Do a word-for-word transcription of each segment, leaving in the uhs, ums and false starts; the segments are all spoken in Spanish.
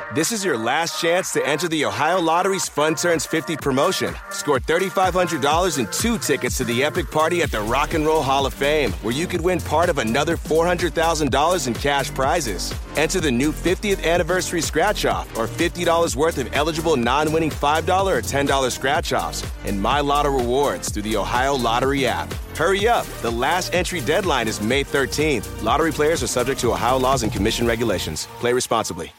This is your last chance to enter the Ohio Lottery's Fun Turns fifty promotion. Score three thousand five hundred dollars and two tickets to the epic party at the Rock and Roll Hall of Fame, where you could win part of another four hundred thousand dollars in cash prizes. Enter the new fiftieth anniversary scratch-off or fifty dollars worth of eligible non-winning five dollars or ten dollars scratch-offs and My Lotto rewards through the Ohio Lottery app. Hurry up. The last entry deadline is May thirteenth. Lottery players are subject to Ohio laws and commission regulations. Play responsibly.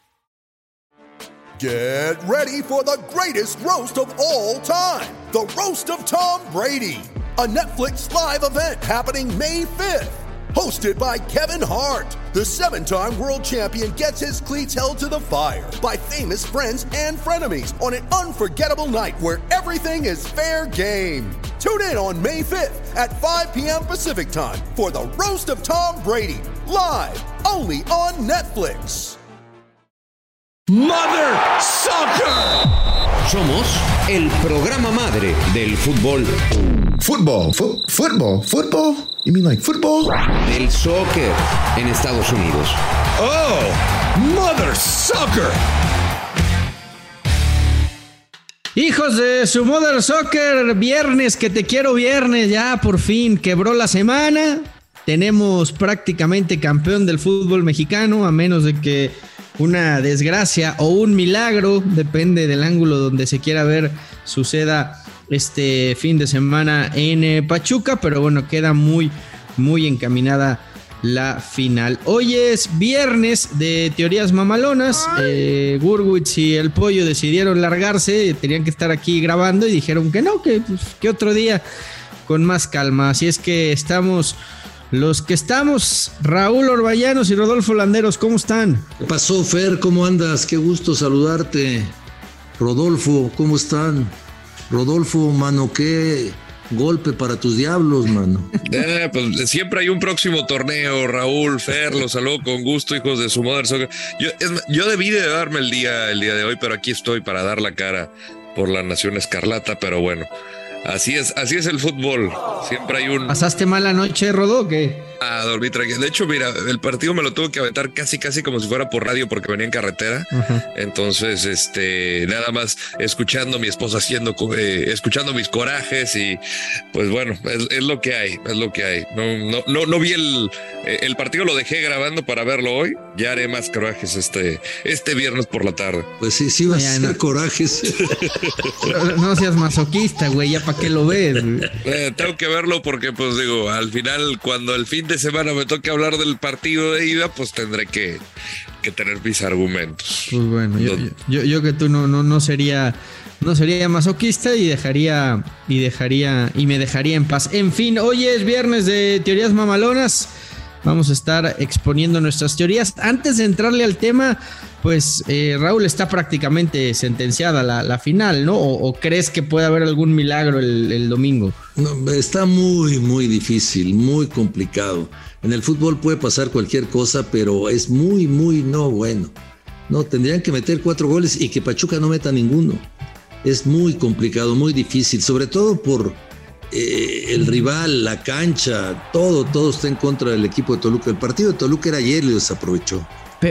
Get ready for the greatest roast of all time, the Roast of Tom Brady, a Netflix live event happening May fifth. Hosted by Kevin Hart, the seven-time world champion gets his cleats held to the fire by famous friends and frenemies on an unforgettable night where everything is fair game. Tune in on May fifth at five p.m. Pacific time for the Roast of Tom Brady, live only on Netflix. Mother Soccer. Somos el programa madre del fútbol. Football, fo- football, football. You mean like football? Del soccer en Estados Unidos. Oh, Mother Soccer. Hijos de su Mother Soccer, viernes, que te quiero viernes, ya por fin quebró la semana. Tenemos prácticamente campeón del fútbol mexicano, a menos de que una desgracia o un milagro, depende del ángulo donde se quiera ver, suceda este fin de semana en eh, Pachuca, pero bueno, queda muy, muy encaminada la final. Hoy es viernes de teorías mamalonas. eh, Gurwitz y el Pollo decidieron largarse, tenían que estar aquí grabando y dijeron que no, que, pues, que otro día con más calma. Así es que estamos los que estamos, Raúl Orballanos y Rodolfo Landeros. ¿Cómo están? ¿Qué pasó, Fer? ¿Cómo andas? Qué gusto saludarte. Rodolfo, ¿cómo están? Rodolfo, mano, qué golpe para tus diablos, mano. Eh, pues siempre hay un próximo torneo, Raúl, Fer, los saludo con gusto, hijos de su Mother Soccer. Yo, es, yo debí de darme el día, el día de hoy, pero aquí estoy para dar la cara por la Nación Escarlata, pero bueno. Así es, así es el fútbol. Siempre hay un... ¿Pasaste mala noche, Rodó, o qué? Ah, dormí tranquilo. De hecho, mira, el partido me lo tuve que aventar casi, casi como si fuera por radio porque venía en carretera. Uh-huh. Entonces, este, nada más escuchando a mi esposa haciendo, eh, escuchando mis corajes y, pues bueno, es, es lo que hay, es lo que hay. No, no, no, no vi el, el partido, lo dejé grabando para verlo hoy. Ya haré más corajes este, este viernes por la tarde. Pues sí, sí vas a hacer no. corajes. No, no seas masoquista, güey, ya para qué lo ves. Eh, tengo que verlo porque, pues digo, al final, cuando el fin de semana me toque hablar del partido de ida, pues tendré que, que tener mis argumentos. Pues bueno, yo, yo, yo, yo que tú no, no, no sería, no sería masoquista y dejaría, y dejaría, y me dejaría en paz. En fin, hoy es viernes de teorías mamalonas. Vamos a estar exponiendo nuestras teorías. Antes de entrarle al tema, pues eh, Raúl, está prácticamente sentenciada la, la final, ¿no? ¿O, o crees que puede haber algún milagro el, el domingo? No, está muy, muy difícil, muy complicado. En el fútbol puede pasar cualquier cosa, pero es muy, muy no bueno. No, tendrían que meter cuatro goles y que Pachuca no meta ninguno. Es muy complicado, muy difícil, sobre todo por eh, el rival, la cancha, todo, todo está en contra del equipo de Toluca. El partido de Toluca era ayer y lo desaprovechó.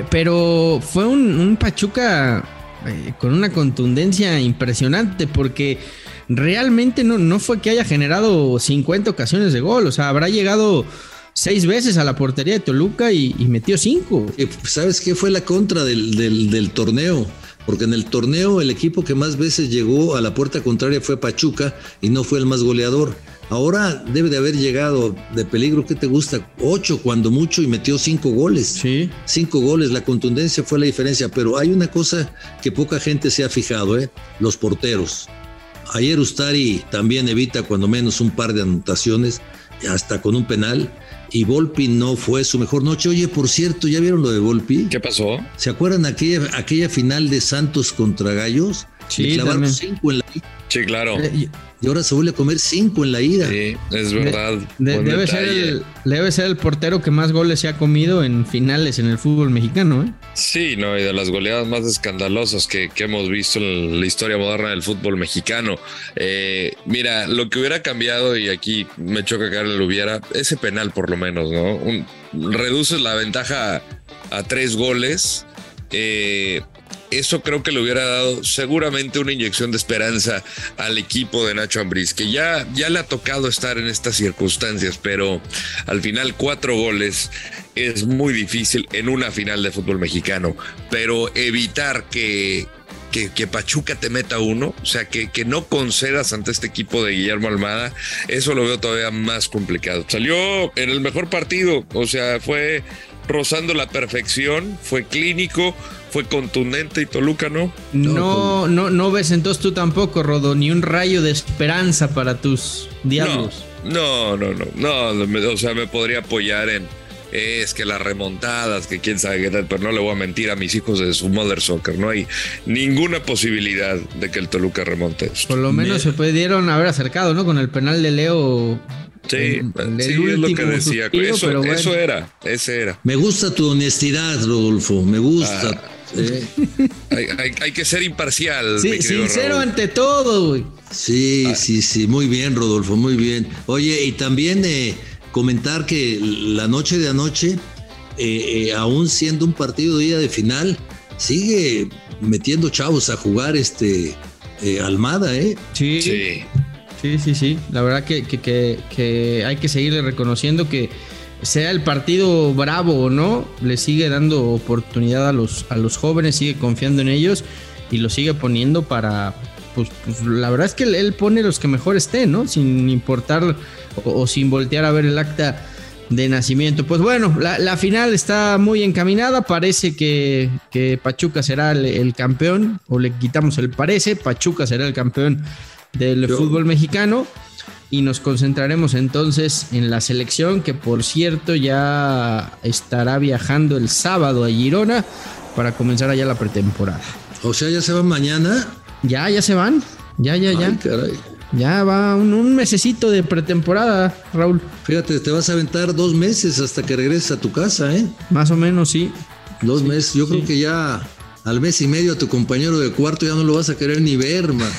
Pero fue un, un Pachuca eh, con una contundencia impresionante, porque realmente no, no fue que haya generado cincuenta ocasiones de gol. O sea, habrá llegado seis veces a la portería de Toluca y, y metió cinco. ¿Sabes qué fue la contra del, del, del torneo? Porque en el torneo el equipo que más veces llegó a la puerta contraria fue Pachuca y no fue el más goleador. Ahora debe de haber llegado de peligro, ¿qué te gusta? Ocho cuando mucho y metió cinco goles. Sí. Cinco goles, la contundencia fue la diferencia. Pero hay una cosa que poca gente se ha fijado, ¿eh? Los porteros. Ayer Ustari también evita cuando menos un par de anotaciones, hasta con un penal. Y Volpi no fue su mejor noche. Oye, por cierto, ¿ya vieron lo de Volpi? ¿Qué pasó? ¿Se acuerdan aquella, aquella final de Santos contra Gallos? Sí, le clavaron también. cinco en la ida. Sí, claro. Eh, Y ahora se vuelve a comer cinco en la ida. Sí, es verdad. De, de, debe, ser el, debe ser el portero que más goles se ha comido en finales en el fútbol mexicano, ¿eh? Sí, no, y de las goleadas más escandalosas que, que hemos visto en la historia moderna del fútbol mexicano. Eh, mira, lo que hubiera cambiado, y aquí me choca que lo hubiera, ese penal por lo menos, ¿no? Un, reduces la ventaja a, a tres goles. Eh, eso creo que le hubiera dado seguramente una inyección de esperanza al equipo de Nacho Ambriz, que ya, ya le ha tocado estar en estas circunstancias, pero al final cuatro goles es muy difícil en una final de fútbol mexicano, pero evitar que, que, que Pachuca te meta uno, o sea, que, que no concedas ante este equipo de Guillermo Almada, eso lo veo todavía más complicado. Salió en el mejor partido, o sea, fue rozando la perfección, fue clínico, fue contundente, y Toluca no. No, no, no ves entonces tú tampoco, Rodo, ni un rayo de esperanza para tus diablos. No, no, no, no, no, o sea, me podría apoyar en, es que las remontadas, que quién sabe qué tal, pero no le voy a mentir a mis hijos de su Mother Soccer, no hay ninguna posibilidad de que el Toluca remonte esto. Por lo menos me... se pudieron haber acercado, ¿no? Con el penal de Leo. Sí, el, el sí es lo que decía. Suspiro, eso, bueno. eso era, ese era. Me gusta tu honestidad, Rodolfo, me gusta. Ah. Eh. hay, hay, hay que ser imparcial. Sí, sincero Raúl. Ante todo, güey. Sí, ah. sí, sí, muy bien, Rodolfo, muy bien. Oye, y también eh, comentar que la noche de anoche, eh, eh, aún siendo un partido día de final, sigue metiendo chavos a jugar este eh, Almada, ¿eh? Sí. Sí. Sí, sí, sí. La verdad que, que, que, que hay que seguirle reconociendo que sea el partido bravo o no, le sigue dando oportunidad a los, a los jóvenes, sigue confiando en ellos y los sigue poniendo para... Pues, pues la verdad es que él pone los que mejor estén, ¿no? Sin importar o, o sin voltear a ver el acta de nacimiento. Pues bueno, la, la final está muy encaminada. Parece que, que Pachuca será el, el campeón, o le quitamos el parece, Pachuca será el campeón del Yo. fútbol mexicano, y nos concentraremos entonces en la selección, que por cierto ya estará viajando el sábado a Girona para comenzar allá la pretemporada. O sea, ya se van mañana. Ya, ya se van. Ya, ya, ya. Ay, caray. Ya va un, un mesecito de pretemporada, Raúl. Fíjate, te vas a aventar dos meses hasta que regreses a tu casa, ¿eh? Más o menos, sí. Dos sí, meses. Yo sí. creo que ya al mes y medio a tu compañero de cuarto ya no lo vas a querer ni ver, man.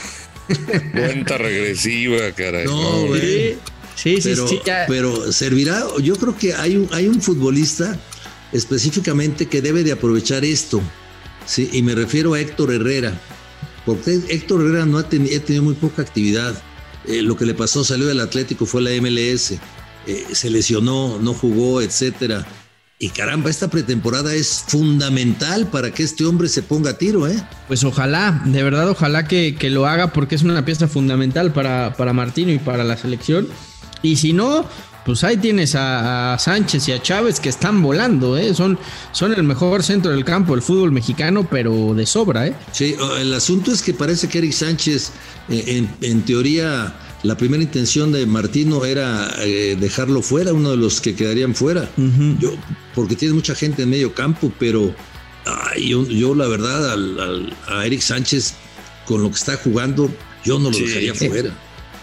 Cuenta regresiva, caray. No, güey. Sí, sí, pero, sí, ya. pero servirá. Yo creo que hay un, hay un futbolista específicamente que debe de aprovechar esto, sí, y me refiero a Héctor Herrera, porque Héctor Herrera no ha, teni- ha tenido muy poca actividad. Eh, lo que le pasó, salió del Atlético, fue la M L S, eh, se lesionó, no jugó, etcétera. Y caramba, esta pretemporada es fundamental para que este hombre se ponga a tiro, ¿eh? Pues ojalá, de verdad, ojalá que, que lo haga, porque es una pieza fundamental para, para Martino y para la selección. Y si no, pues ahí tienes a, a Sánchez y a Chávez, que están volando, ¿eh? Son, son el mejor centro del campo del fútbol mexicano, pero de sobra, ¿eh? Sí, el asunto es que parece que Eric Sánchez, eh, en, en teoría, la primera intención de Martino era eh, dejarlo fuera, uno de los que quedarían fuera. Uh-huh. Yo, porque tiene mucha gente en medio campo, pero ay, yo, yo la verdad al, al, a Eric Sánchez, con lo que está jugando, yo no lo sí. dejaría fuera.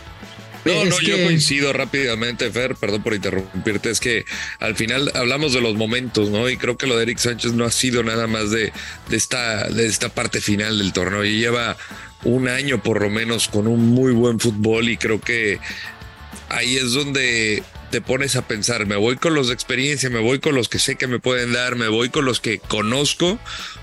No, es no, que... yo coincido rápidamente, Fer, perdón por interrumpirte, es que al final hablamos de los momentos, ¿no? Y creo que lo de Eric Sánchez no ha sido nada más de, de, esta, de esta parte final del torneo, y lleva un año por lo menos con un muy buen fútbol, y creo que ahí es donde te pones a pensar, me voy con los de experiencia, me voy con los que sé que me pueden dar, me voy con los que conozco,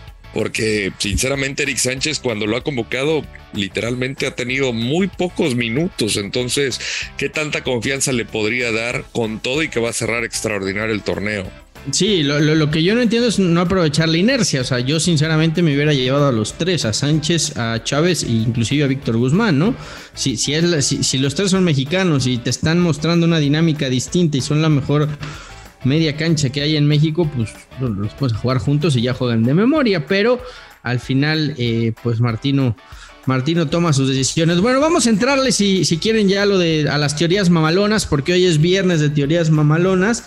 porque sinceramente Eric Sánchez, cuando lo ha convocado, literalmente ha tenido muy pocos minutos. Entonces, ¿qué tanta confianza le podría dar con todo y que va a cerrar extraordinario el torneo? Sí, lo, lo, lo que yo no entiendo es no aprovechar la inercia. O sea, yo sinceramente me hubiera llevado a los tres, a Sánchez, a Chávez e inclusive a Víctor Guzmán, ¿no? Si, si, es la, si, si los tres son mexicanos y te están mostrando una dinámica distinta y son la mejor media cancha que hay en México, pues los puedes jugar juntos y ya juegan de memoria, pero al final eh, pues Martino Martino toma sus decisiones. Bueno, vamos a entrarle si, si quieren ya lo de a las teorías mamalonas, porque hoy es viernes de teorías mamalonas.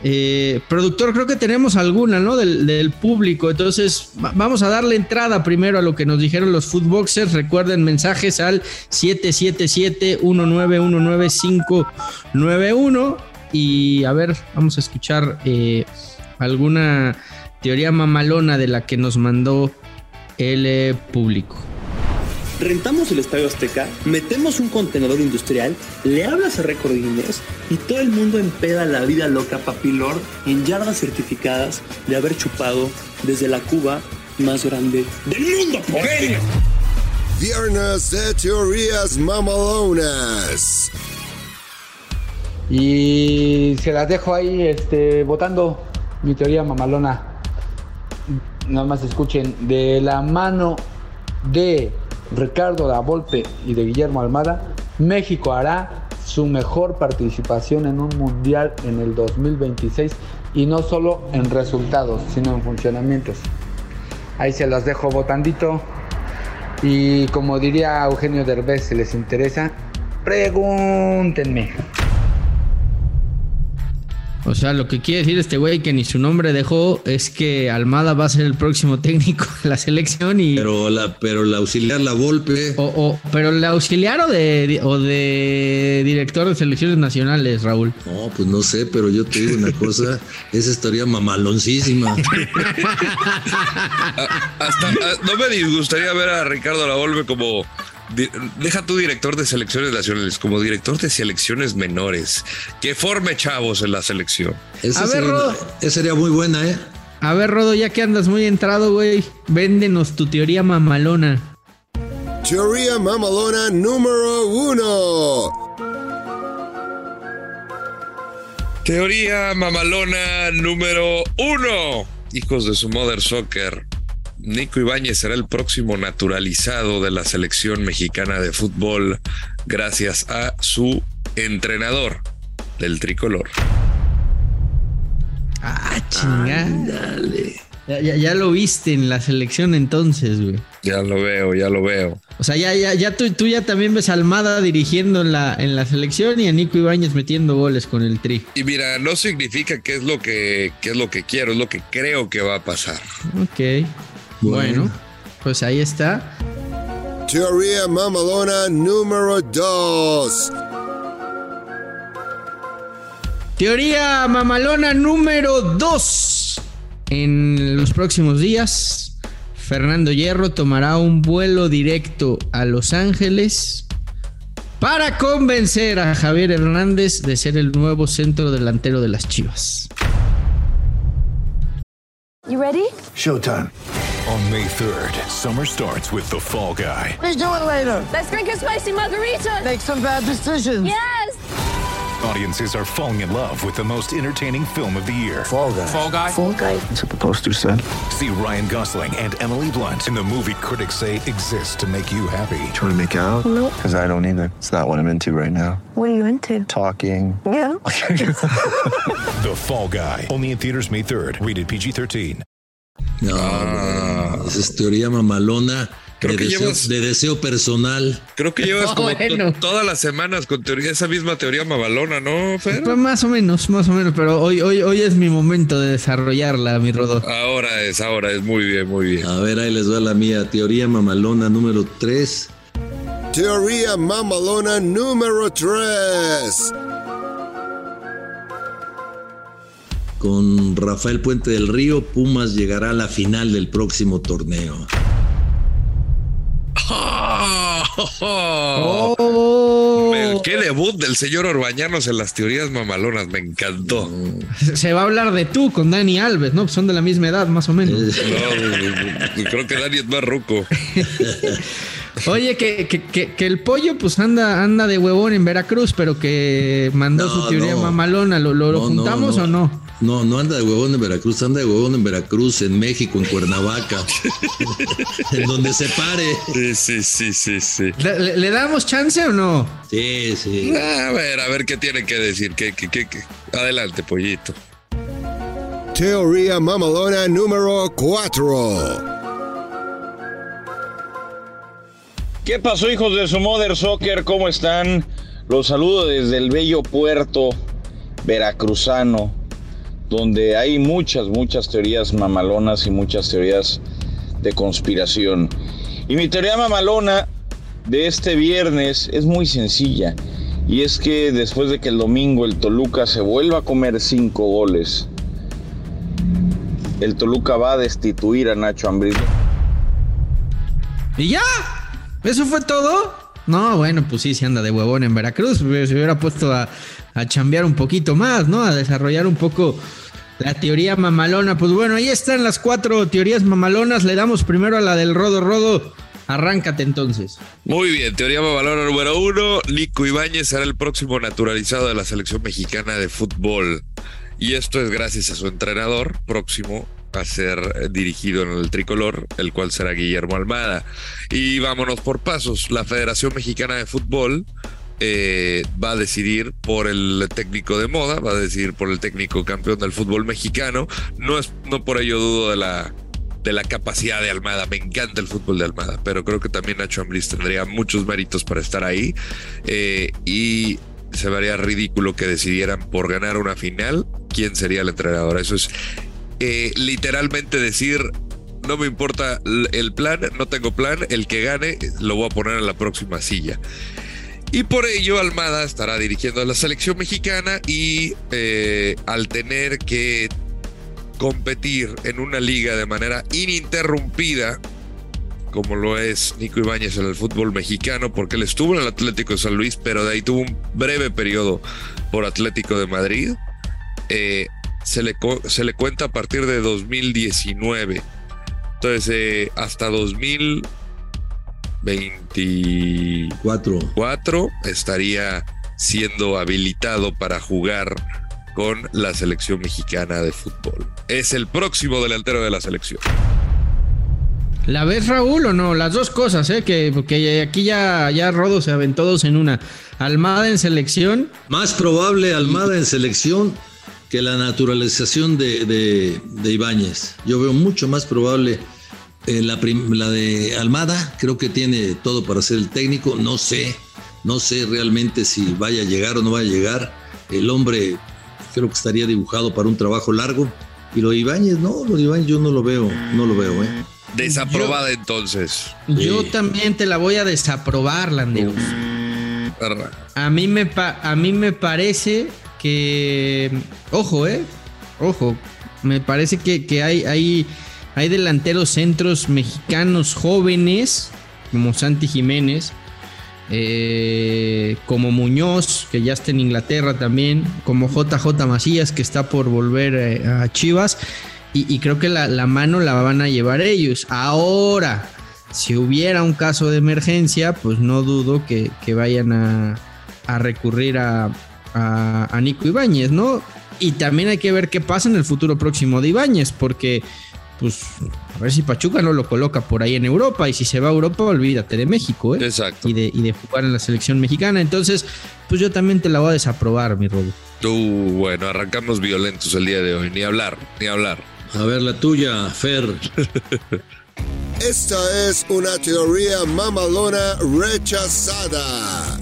Eh, productor, creo que tenemos alguna, ¿no? Del, del público, entonces va, vamos a darle entrada primero a lo que nos dijeron los Footboxers. Recuerden, mensajes al siete siete siete, uno nueve uno nueve, cinco nueve uno. Y a ver, vamos a escuchar eh, alguna teoría mamalona de la que nos mandó el eh, público. Rentamos el Estadio Azteca, metemos un contenedor industrial, le hablas a Récord Guinness y todo el mundo empeda la vida loca Papi Lord en yardas certificadas de haber chupado desde la cuba más grande del mundo, por ello. Viernes de teorías mamalonas. Y se las dejo ahí este, votando mi teoría mamalona. Nada más escuchen, de la mano de Ricardo Lavolpe y de Guillermo Almada, México hará su mejor participación en un mundial en el dos mil veintiséis, y no solo en resultados, sino en funcionamientos. Ahí se las dejo votandito. Y como diría Eugenio Derbez, si les interesa, pregúntenme. O sea, lo que quiere decir este güey que ni su nombre dejó es que Almada va a ser el próximo técnico de la selección y... Pero la, pero la auxiliar Lavolpe... O, o, pero la auxiliar o de, o de director de selecciones nacionales, Raúl. No, pues no sé, pero yo te digo una cosa, esa estaría mamaloncísima. Hasta a, no me disgustaría ver a Ricardo Lavolpe como... Deja tu director de selecciones nacionales, como director de selecciones menores, que forme chavos en la selección. Esa, a sería, ver, Rodo, esa sería muy buena, ¿eh? A ver, Rodo, ya que andas muy entrado, güey, véndenos tu teoría mamalona. Teoría mamalona número uno. Teoría mamalona número uno. Hijos de su mother soccer. Nico Ibáñez será el próximo naturalizado de la selección mexicana de fútbol gracias a su entrenador del tricolor. Ah, chingada. Ya, ya, ya lo viste en la selección entonces, güey. Ya lo veo, ya lo veo. O sea, ya, ya, ya tú, tú ya también ves a Almada dirigiendo en la, en la selección y a Nico Ibáñez metiendo goles con el tri. Y mira, no significa que es lo que, que es lo que quiero, es lo que creo que va a pasar. Ok. Bueno, bueno, pues ahí está. Teoría mamalona número dos. Teoría mamalona número dos. En los próximos días, Fernando Hierro tomará un vuelo directo a Los Ángeles para convencer a Javier Hernández de ser el nuevo centro delantero de las Chivas. You ready? Showtime. On May third, summer starts with The Fall Guy. Let's do it later. Let's drink a spicy margarita. Make some bad decisions. Yes. Audiences are falling in love with the most entertaining film of the year. Fall Guy. Fall Guy. Fall Guy. That's what the poster said. See Ryan Gosling and Emily Blunt in the movie critics say exists to make you happy. Trying to make it out? Nope. Because I don't either. It's not what I'm into right now. What are you into? Talking. Yeah. The Fall Guy. Only in theaters May third. Rated P G thirteen. No, ah. Esa es teoría mamalona. Creo de, que deseo, llevas, de deseo personal. Creo que llevas oh, como bueno. to, todas las semanas con teoría, esa misma teoría mamalona, ¿no, Fer? Pues más o menos, más o menos, pero hoy, hoy, hoy es mi momento de desarrollarla, mi Rodó. Ahora es, ahora es, muy bien, muy bien. A ver, ahí les va la mía. Teoría mamalona número tres. Teoría mamalona número tres. Con Rafael Puente del Río, Pumas llegará a la final del próximo torneo. Oh, oh. Qué debut del señor Orbañanos en las teorías mamalonas, me encantó. Se va a hablar de tú con Dani Alves, ¿no? Son de la misma edad, más o menos. No, creo que Dani es más ruco. Oye, que, que, que, que el pollo pues anda, anda de huevón en Veracruz, pero que mandó no, su teoría no. mamalona. ¿Lo, lo, no, lo juntamos no, no. o no? No, no anda de huevón en Veracruz, anda de huevón en Veracruz, en México, en Cuernavaca. En donde se pare. Sí, sí, sí, sí, sí. ¿Le, le damos chance o no? Sí, sí. A ver, a ver qué tiene que decir. ¿Qué, qué, qué, qué? Adelante, pollito. Teoría mamalona número cuatro. ¿Qué pasó, hijos de su mother soccer? ¿Cómo están? Los saludo desde el bello puerto veracruzano, donde hay muchas, muchas teorías mamalonas y muchas teorías de conspiración. Y mi teoría mamalona de este viernes es muy sencilla, y es que después de que el domingo el Toluca se vuelva a comer cinco goles, el Toluca va a destituir a Nacho Ambriz. ¿Y ya? ¿Eso fue todo? No, bueno, pues sí, se anda de huevón en Veracruz. Se hubiera puesto a, a chambear un poquito más, ¿no? A desarrollar un poco La teoría mamalona. Pues bueno, ahí están las cuatro teorías mamalonas. Le damos primero a la del Rodo. Rodo, arráncate entonces. Muy bien, teoría mamalona número uno. Nico Ibáñez será el próximo naturalizado de la selección mexicana de fútbol. Y esto es gracias a su entrenador próximo a ser dirigido en el tricolor, el cual será Guillermo Almada. Y vámonos por pasos. La Federación Mexicana de Fútbol eh, va a decidir por el técnico de moda, va a decidir por el técnico campeón del fútbol mexicano. No es, no por ello dudo de la de la capacidad de Almada. Me encanta el fútbol de Almada, pero creo que también Nacho Ambriz tendría muchos méritos para estar ahí. Eh, y se vería ridículo que decidieran por ganar una final quién sería el entrenador. Eso es eh, literalmente decir, no me importa el plan, no tengo plan, el que gane lo voy a poner en la próxima silla. Y por ello Almada estará dirigiendo a la selección mexicana y eh, al tener que competir en una liga de manera ininterrumpida, como lo es Nico Ibáñez en el fútbol mexicano, porque él estuvo en el Atlético de San Luis, pero de ahí tuvo un breve periodo por Atlético de Madrid. Eh, se, le, se le cuenta a partir de dos mil diecinueve. Entonces, eh, hasta dos mil veinticuatro estaría siendo habilitado para jugar con la selección mexicana de fútbol. Es el próximo delantero de la selección. ¿La ves, Raúl, o no? Las dos cosas, ¿eh? Que, porque aquí ya, ya Rodo se aventó dos en una. Almada en selección. Más probable Almada en selección que la naturalización de, de, de Ibáñez. Yo veo mucho más probable eh, la, prim, la de Almada. Creo que tiene todo para ser el técnico. No sé, no sé realmente si vaya a llegar o no vaya a llegar. El hombre creo que estaría dibujado para un trabajo largo. Y lo de Ibáñez, no, lo de Ibáñez yo no lo veo, no lo veo, ¿eh? Desaprobada yo, entonces. Yo sí. También te la voy a desaprobar, Landeros. A mí me pa- a mí me parece que, ojo, eh, ojo, me parece que, que hay, hay, hay delanteros centros mexicanos jóvenes como Santi Jiménez, eh, como Muñoz, que ya está en Inglaterra también, como J J Macías, que está por volver eh, a Chivas. Y, y creo que la, la mano la van a llevar ellos. Ahora, si hubiera un caso de emergencia, pues no dudo que, que vayan a, a recurrir a, a, a Nico Ibáñez, ¿no? Y también hay que ver qué pasa en el futuro próximo de Ibáñez, porque, pues, a ver si Pachuca no lo coloca por ahí en Europa, y si se va a Europa, olvídate de México, ¿eh? Exacto. Y de, y de jugar en la selección mexicana. Entonces, pues yo también te la voy a desaprobar, mi Rodo. Uh, bueno, arrancamos violentos el día de hoy. Ni hablar, ni hablar. A ver, la tuya, Fer. Esta es una teoría mamalona rechazada.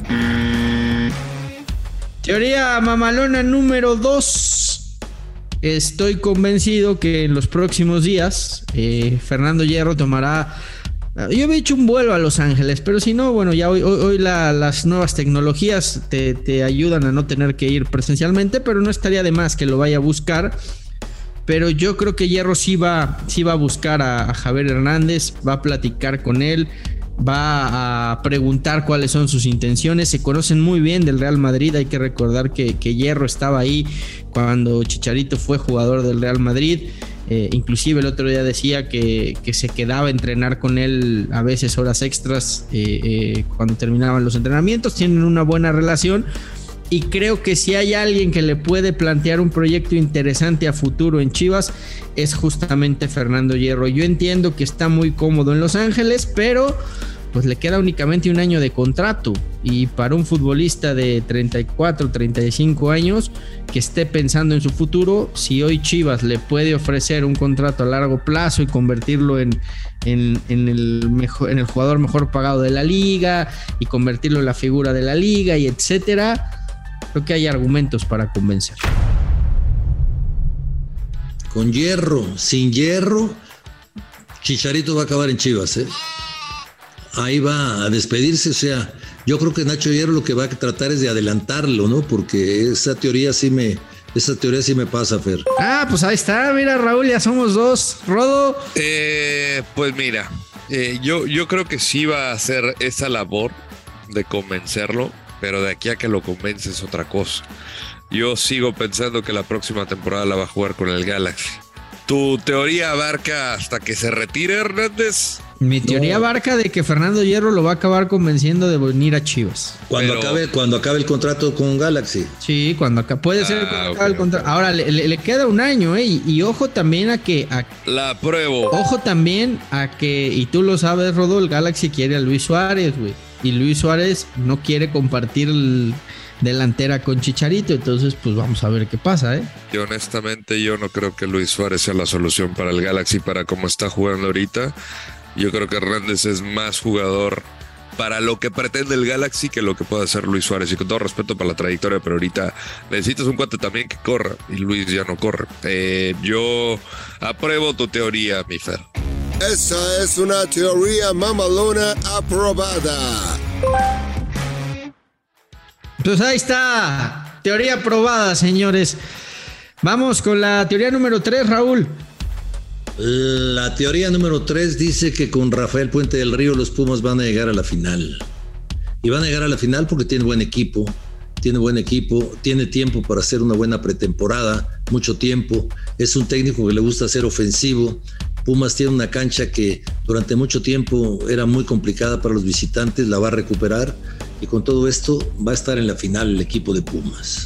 Teoría mamalona número dos. Estoy convencido que en los próximos días eh, Fernando Hierro tomará... Yo había hecho un vuelo a Los Ángeles, pero si no, bueno, ya hoy, hoy, hoy la, las nuevas tecnologías te, te ayudan a no tener que ir presencialmente, pero no estaría de más que lo vaya a buscar. Pero yo creo que Hierro sí va, sí va a buscar a, a Javier Hernández, va a platicar con él, va a preguntar cuáles son sus intenciones. Se conocen muy bien del Real Madrid. Hay que recordar que, que Hierro estaba ahí cuando Chicharito fue jugador del Real Madrid. Eh, inclusive el otro día decía que, que se quedaba a entrenar con él a veces horas extras eh, eh, cuando terminaban los entrenamientos. Tienen una buena relación. Y creo que si hay alguien que le puede plantear un proyecto interesante a futuro en Chivas, es justamente Fernando Hierro. Yo entiendo que está muy cómodo en Los Ángeles, pero pues le queda únicamente un año de contrato. Y para un futbolista de treinta y cuatro, treinta y cinco años que esté pensando en su futuro, si hoy Chivas le puede ofrecer un contrato a largo plazo y convertirlo en, en, en, el, mejor, en el jugador mejor pagado de la liga y convertirlo en la figura de la liga y etcétera, creo que hay argumentos para convencer. Con Hierro, sin Hierro, Chicharito va a acabar en Chivas, ¿eh? Ahí va a despedirse. O sea, yo creo que Nacho Hierro lo que va a tratar es de adelantarlo, ¿no? Porque esa teoría sí me, esa teoría sí me pasa, Fer. Ah, pues ahí está, mira, Raúl, ya somos dos. Rodo. Eh, pues mira, eh, yo, yo creo que sí va a hacer esa labor de convencerlo, pero de aquí a que lo convence es otra cosa. yo sigo pensando que la próxima temporada la va a jugar con el Galaxy. ¿Tu teoría abarca hasta que se retire Hernández? Mi teoría No. abarca de que Fernando Hierro lo va a acabar convenciendo de venir a Chivas. Cuando, Pero- acabe, cuando acabe el contrato con Galaxy. Sí, cuando acá puede ser Ah, cuando ok, acabe el contrato. Ahora le, le- le queda un año, ¿eh? Y, y ojo también a que a- La apruebo. ojo también a que, y tú lo sabes, Rodó, el Galaxy quiere a Luis Suárez, güey. Y Luis Suárez no quiere compartir el delantera con Chicharito, entonces pues vamos a ver qué pasa, ¿eh? Y honestamente yo no creo que Luis Suárez sea la solución para el Galaxy para cómo está jugando ahorita. Yo creo que Hernández es más jugador para lo que pretende el Galaxy que lo que puede hacer Luis Suárez. Y con todo respeto para la trayectoria, pero ahorita necesitas un cuate también que corra. Y Luis ya no corre. Eh, yo apruebo tu teoría, mi Fer. Esa es una teoría mamalona aprobada. Pues ahí está, teoría probada, señores. Vamos con la teoría número tres, Raúl. La teoría número tres dice que con Rafael Puente del Río los Pumas van a llegar a la final. Y van a llegar a la final porque tiene buen equipo, tiene buen equipo, tiene tiempo para hacer una buena pretemporada, mucho tiempo. Es un técnico que le gusta ser ofensivo. Pumas tiene una cancha que durante mucho tiempo era muy complicada para los visitantes, la va a recuperar y con todo esto va a estar en la final el equipo de Pumas.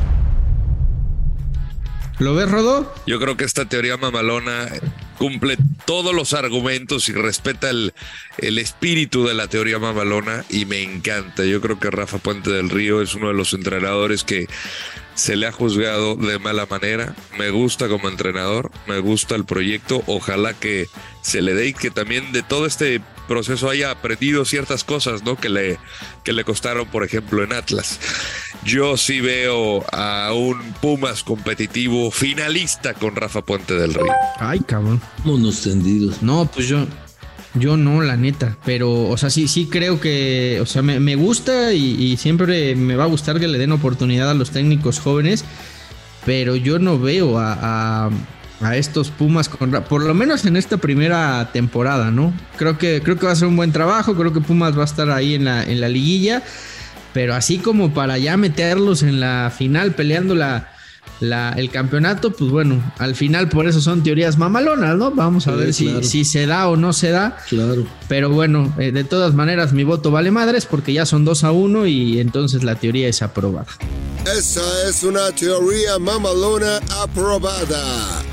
¿Lo ves, Rodó? Yo creo que esta teoría mamalona cumple todos los argumentos y respeta el, el espíritu de la teoría mamalona y me encanta. Yo creo que Rafa Puente del Río es uno de los entrenadores que se le ha juzgado de mala manera. Me gusta como entrenador, me gusta el proyecto. Ojalá que se le dé y que también de todo este proceso haya aprendido ciertas cosas, ¿no? Que le, que le costaron, por ejemplo, en Atlas. Yo sí veo a un Pumas competitivo finalista con Rafa Puente del Río. Ay, cabrón. Vámonos tendidos. No, pues yo, yo no, la neta. Pero, o sea, sí, sí creo que, o sea, me, me gusta y, y siempre me va a gustar que le den oportunidad a los técnicos jóvenes. Pero yo no veo a, a, a estos Pumas, con, por lo menos en esta primera temporada, ¿no? Creo que, creo que va a ser un buen trabajo. Creo que Pumas va a estar ahí en la, en la liguilla. Pero así como para ya meterlos en la final peleando la, la, el campeonato, pues bueno, al final por eso son teorías mamalonas, ¿no? Vamos a Sí, ver si, claro. si se da o no se da. Claro. Pero bueno, eh, de todas maneras mi voto vale madres porque ya son dos a uno y entonces la teoría es aprobada. Esa es una teoría mamalona aprobada.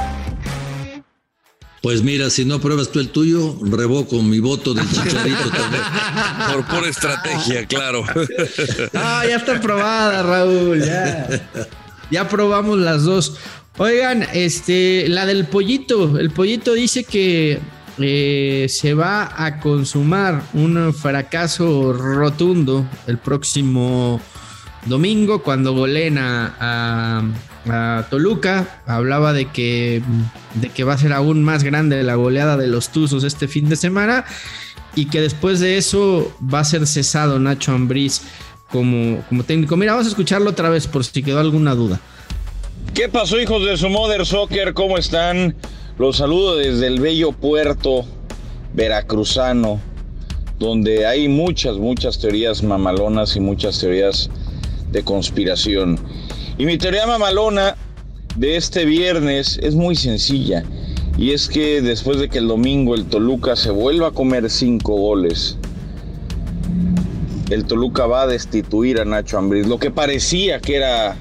Pues mira, si no apruebas tú el tuyo, revoco mi voto del Chicharito también. Por pura estrategia, claro. Ah, ya está aprobada, Raúl, ya. Ya probamos las dos. Oigan, este, la del pollito. El pollito dice que eh, se va a consumar un fracaso rotundo el próximo domingo cuando goleen a, a, a Toluca. Hablaba de que, de que va a ser aún más grande la goleada de los Tuzos este fin de semana y que después de eso va a ser cesado Nacho Ambriz como, como técnico. Mira, vamos a escucharlo otra vez por si quedó alguna duda. ¿Qué pasó, hijos de su Mother Soccer? ¿Cómo están? Los saludo desde el bello puerto veracruzano, donde hay muchas, muchas teorías mamalonas y muchas teorías de conspiración. Y mi teoría mamalona de este viernes es muy sencilla, y es que después de que el domingo el Toluca se vuelva a comer cinco goles, el Toluca va a destituir a Nacho Ambriz. Lo que parecía que era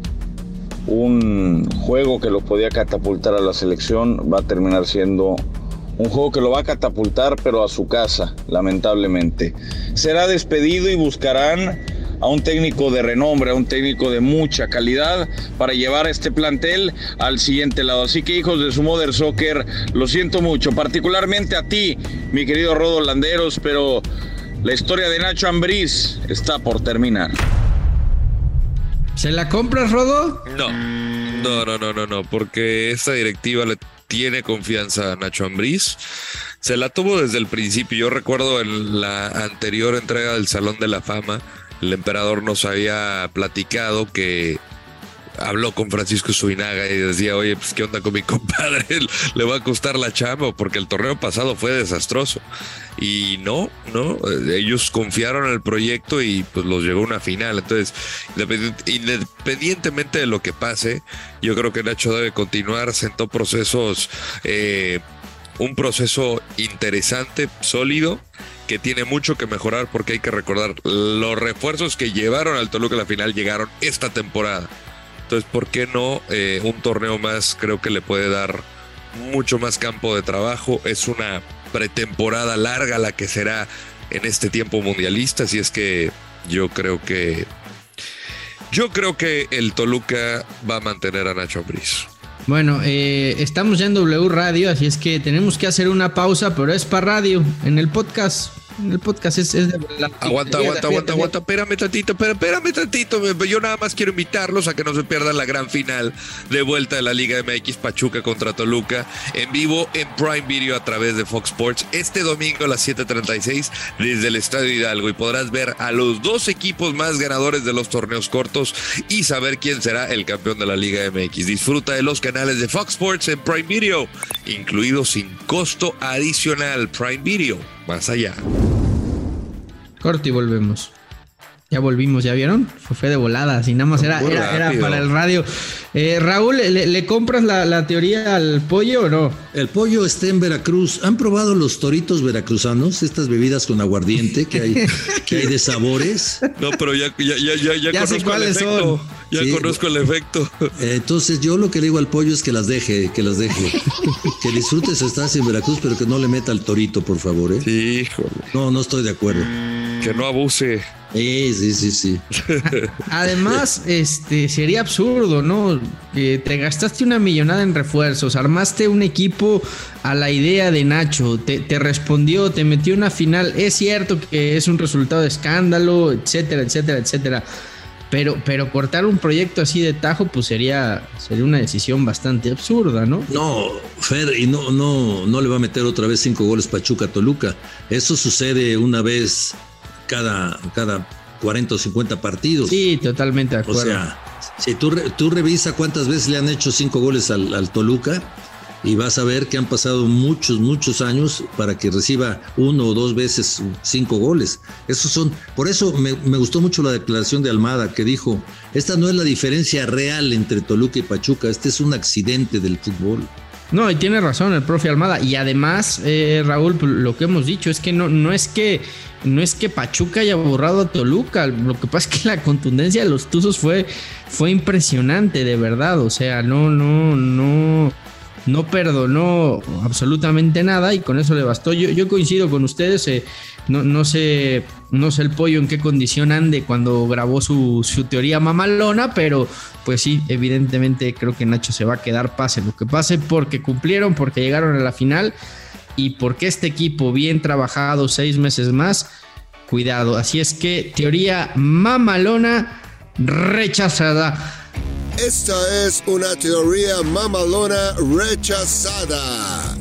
un juego que lo podía catapultar a la selección va a terminar siendo un juego que lo va a catapultar, pero a su casa, lamentablemente. Será despedido y buscarán a un técnico de renombre, a un técnico de mucha calidad para llevar a este plantel al siguiente lado. Así que, hijos de su Mother Soccer, lo siento mucho, particularmente a ti, mi querido Rodo Landeros, pero la historia de Nacho Ambriz está por terminar. ¿Se la compras, Rodo? No, no, no, no, no, no, porque esta directiva le tiene confianza a Nacho Ambriz. Se la tuvo desde el principio. Yo recuerdo en la anterior entrega del Salón de la Fama, el emperador nos había platicado que habló con Francisco Zuinaga y decía, oye, pues qué onda con mi compadre, le va a costar la chamba porque el torneo pasado fue desastroso. Y no, no, ellos confiaron en el proyecto y pues los llegó a una final. Entonces, independientemente de lo que pase, yo creo que Nacho debe continuar. Sentó procesos, eh, un proceso interesante, sólido, que tiene mucho que mejorar porque hay que recordar, los refuerzos que llevaron al Toluca a la final llegaron esta temporada. Entonces, ¿por qué no eh, un torneo más? Creo que le puede dar mucho más campo de trabajo. Es una pretemporada larga la que será en este tiempo mundialista, así es que yo creo que yo creo que el Toluca va a mantener a Nacho Ambriz. Bueno, eh, estamos ya en W Radio, así es que tenemos que hacer una pausa, pero es para radio, en el podcast. En el podcast es, es de la... Aguanta, aguanta, aguanta, aguanta, espérame tantito, espérame, espérame tantito. Yo nada más quiero invitarlos a que no se pierdan la gran final de vuelta de la Liga M X Pachuca contra Toluca en vivo en Prime Video a través de Fox Sports este domingo a las siete treinta y seis desde el Estadio Hidalgo, y podrás ver a los dos equipos más ganadores de los torneos cortos y saber quién será el campeón de la Liga M X. Disfruta de los canales de Fox Sports en Prime Video, incluido sin costo adicional. Prime Video, más allá. Corte y volvemos. Ya volvimos, ¿ya vieron? Fue de volada, así nada más era, era, era para el radio. Eh, Raúl, ¿le, le compras la, la teoría al pollo o no? El pollo está en Veracruz. ¿Han probado los toritos veracruzanos? Estas bebidas con aguardiente que hay, que hay de sabores. No, pero ya, ya, ya, ya, ya, ya conozco el efecto. Son. Ya sí, conozco el efecto. Entonces yo lo que le digo al pollo es que las deje, que las deje. Que disfrute su estancia en Veracruz, pero que no le meta el torito, por favor, ¿eh? Sí, híjole. No, no estoy de acuerdo. Que no abuse. Sí, sí, sí, sí. Además, este sería absurdo, ¿no? Que te gastaste una millonada en refuerzos, armaste un equipo a la idea de Nacho, te, te respondió, te metió una final. Es cierto que es un resultado de escándalo, etcétera, etcétera, etcétera. Pero, pero cortar un proyecto así de tajo, pues sería, sería una decisión bastante absurda, ¿no? No, Fer, y no, no, no le va a meter otra vez cinco goles Pachuca a Toluca. Eso sucede una vez cada, cada cuarenta o cincuenta partidos. Sí, totalmente de acuerdo. O sea, si tú, tú revisa cuántas veces le han hecho cinco goles al, al Toluca, y vas a ver que han pasado muchos, muchos años para que reciba uno o dos veces cinco goles. Esos son, por eso me, me gustó mucho la declaración de Almada, que dijo, esta no es la diferencia real entre Toluca y Pachuca, este es un accidente del fútbol. No, y tiene razón el profe Almada. Y además, eh, Raúl, lo que hemos dicho es que no, no es que no es que Pachuca haya borrado a Toluca. Lo que pasa es que la contundencia de los Tuzos fue, fue impresionante, de verdad. O sea, no, no, no, no perdonó absolutamente nada y con eso le bastó. Yo, yo coincido con ustedes. Eh, no, no sé, no sé el pollo en qué condición ande cuando grabó su, su teoría mamalona, pero pues sí, evidentemente creo que Nacho se va a quedar pase lo que pase, porque cumplieron, porque llegaron a la final y porque este equipo bien trabajado seis meses más, cuidado. Así es que teoría mamalona rechazada. Esta es una teoría mamalona rechazada.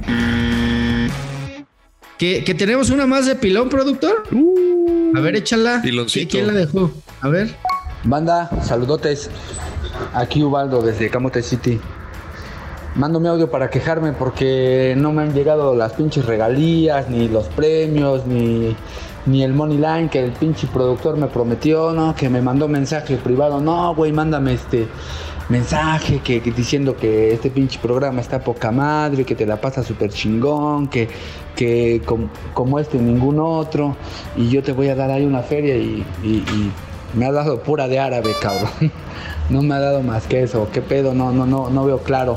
¿Que, que tenemos una más de pilón, productor? Uh, a ver, échala. Piloncito. ¿Quién la dejó? A ver. Banda, saludotes. Aquí Ubaldo desde Camote City. Mando mi audio para quejarme porque no me han llegado las pinches regalías, ni los premios, ni, ni el money line que el pinche productor me prometió, ¿no? Que me mandó mensaje privado. No, güey, mándame este mensaje que, que diciendo que este pinche programa está poca madre, que te la pasa súper chingón, que, que com, como este ningún otro, y yo te voy a dar ahí una feria y, y, y me ha dado pura de árabe, cabrón. No me ha dado más que eso. ¿Qué pedo? No, no, no, no veo claro.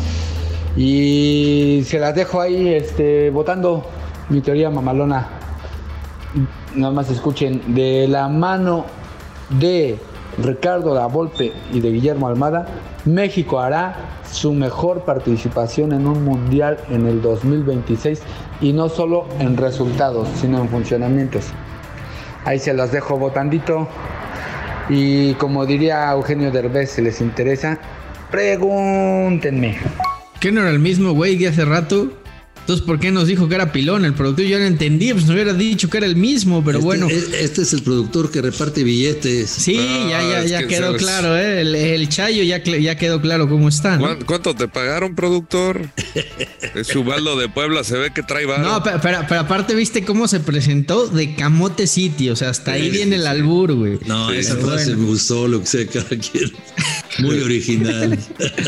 Y se las dejo ahí, este, votando mi teoría mamalona. Nada más escuchen, de la mano de Ricardo Lavolpe y de Guillermo Almada, México hará su mejor participación en un mundial en el dos mil veintiséis, y no solo en resultados, sino en funcionamientos. Ahí se las dejo votandito. Y como diría Eugenio Derbez, si les interesa, pregúntenme. ¿Qué no era el mismo güey de hace rato? Entonces, ¿por qué nos dijo que era pilón? El productor yo no entendí, pues nos hubiera dicho que era el mismo, pero este, bueno. Este es el productor que reparte billetes. Sí, ah, ya, ya, ya quedó sabes. claro, ¿eh? El, el Chayo ya, ya quedó claro cómo está, ¿no? ¿Cuánto te pagaron, productor? Es Ubaldo de Puebla, se ve que trae varo. No, pero, pero, pero aparte, ¿viste cómo se presentó? De Camote City, o sea, hasta sí, ahí sí, viene sí. el albur, güey. No, sí, esa pero frase bueno. me gustó, lo que sea cada quien. Muy original.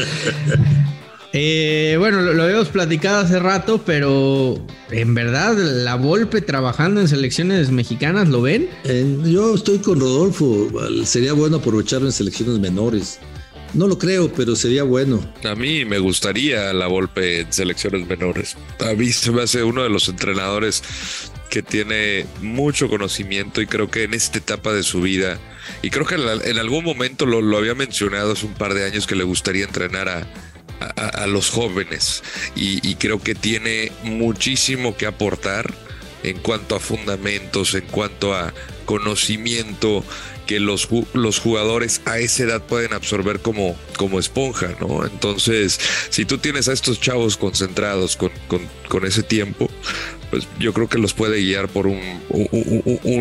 Eh, bueno, lo, lo habíamos platicado hace rato, pero en verdad, la Volpe trabajando en selecciones mexicanas, ¿lo ven? Eh, yo estoy con Rodolfo. Sería bueno aprovecharlo en selecciones menores. No lo creo, pero sería bueno. A mí me gustaría la Volpe en selecciones menores. A mí se me hace uno de los entrenadores que tiene mucho conocimiento y creo que en esta etapa de su vida, y creo que en, la, en algún momento lo, lo había mencionado hace un par de años que le gustaría entrenar a A, a los jóvenes y, y creo que tiene muchísimo que aportar en cuanto a fundamentos, en cuanto a conocimiento que los, los jugadores a esa edad pueden absorber como, como esponja, ¿no? Entonces, si tú tienes a estos chavos concentrados con, con, con ese tiempo, pues yo creo que los puede guiar por un, un, un, un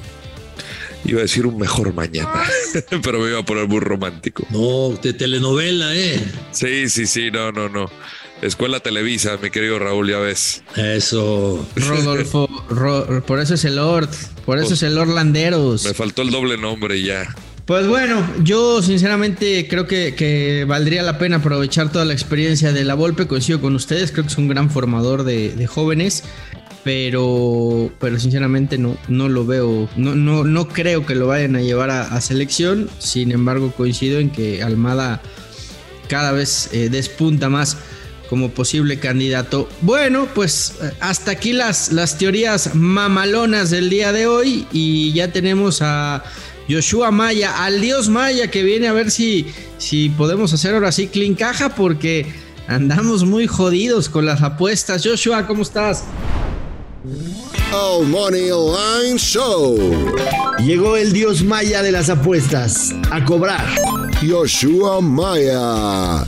iba a decir un mejor mañana, pero me iba a poner muy romántico. No, de telenovela, ¿eh? Sí, sí, sí, no, no, no. Escuela Televisa, mi querido Raúl, ya ves. Eso. Rodolfo, Ro, por eso es el Lord, por eso pues, es el Lord Landeros. Me faltó el doble nombre y ya. Pues bueno, yo sinceramente creo que, que valdría la pena aprovechar toda la experiencia de la Volpe, coincido con ustedes, creo que es un gran formador de, de jóvenes. Pero, pero sinceramente no, no lo veo, no, no, no creo que lo vayan a llevar a, a selección. Sin embargo, coincido en que Almada cada vez eh, despunta más como posible candidato. Bueno, pues hasta aquí las, las teorías mamalonas del día de hoy. Y ya tenemos a Yoshua Maya, al dios Maya, que viene a ver si, si podemos hacer ahora sí clean caja, porque andamos muy jodidos con las apuestas. Joshua, ¿cómo estás? Oh, Money Line Show. Llegó el dios maya de las apuestas a cobrar. Yoshua Maya.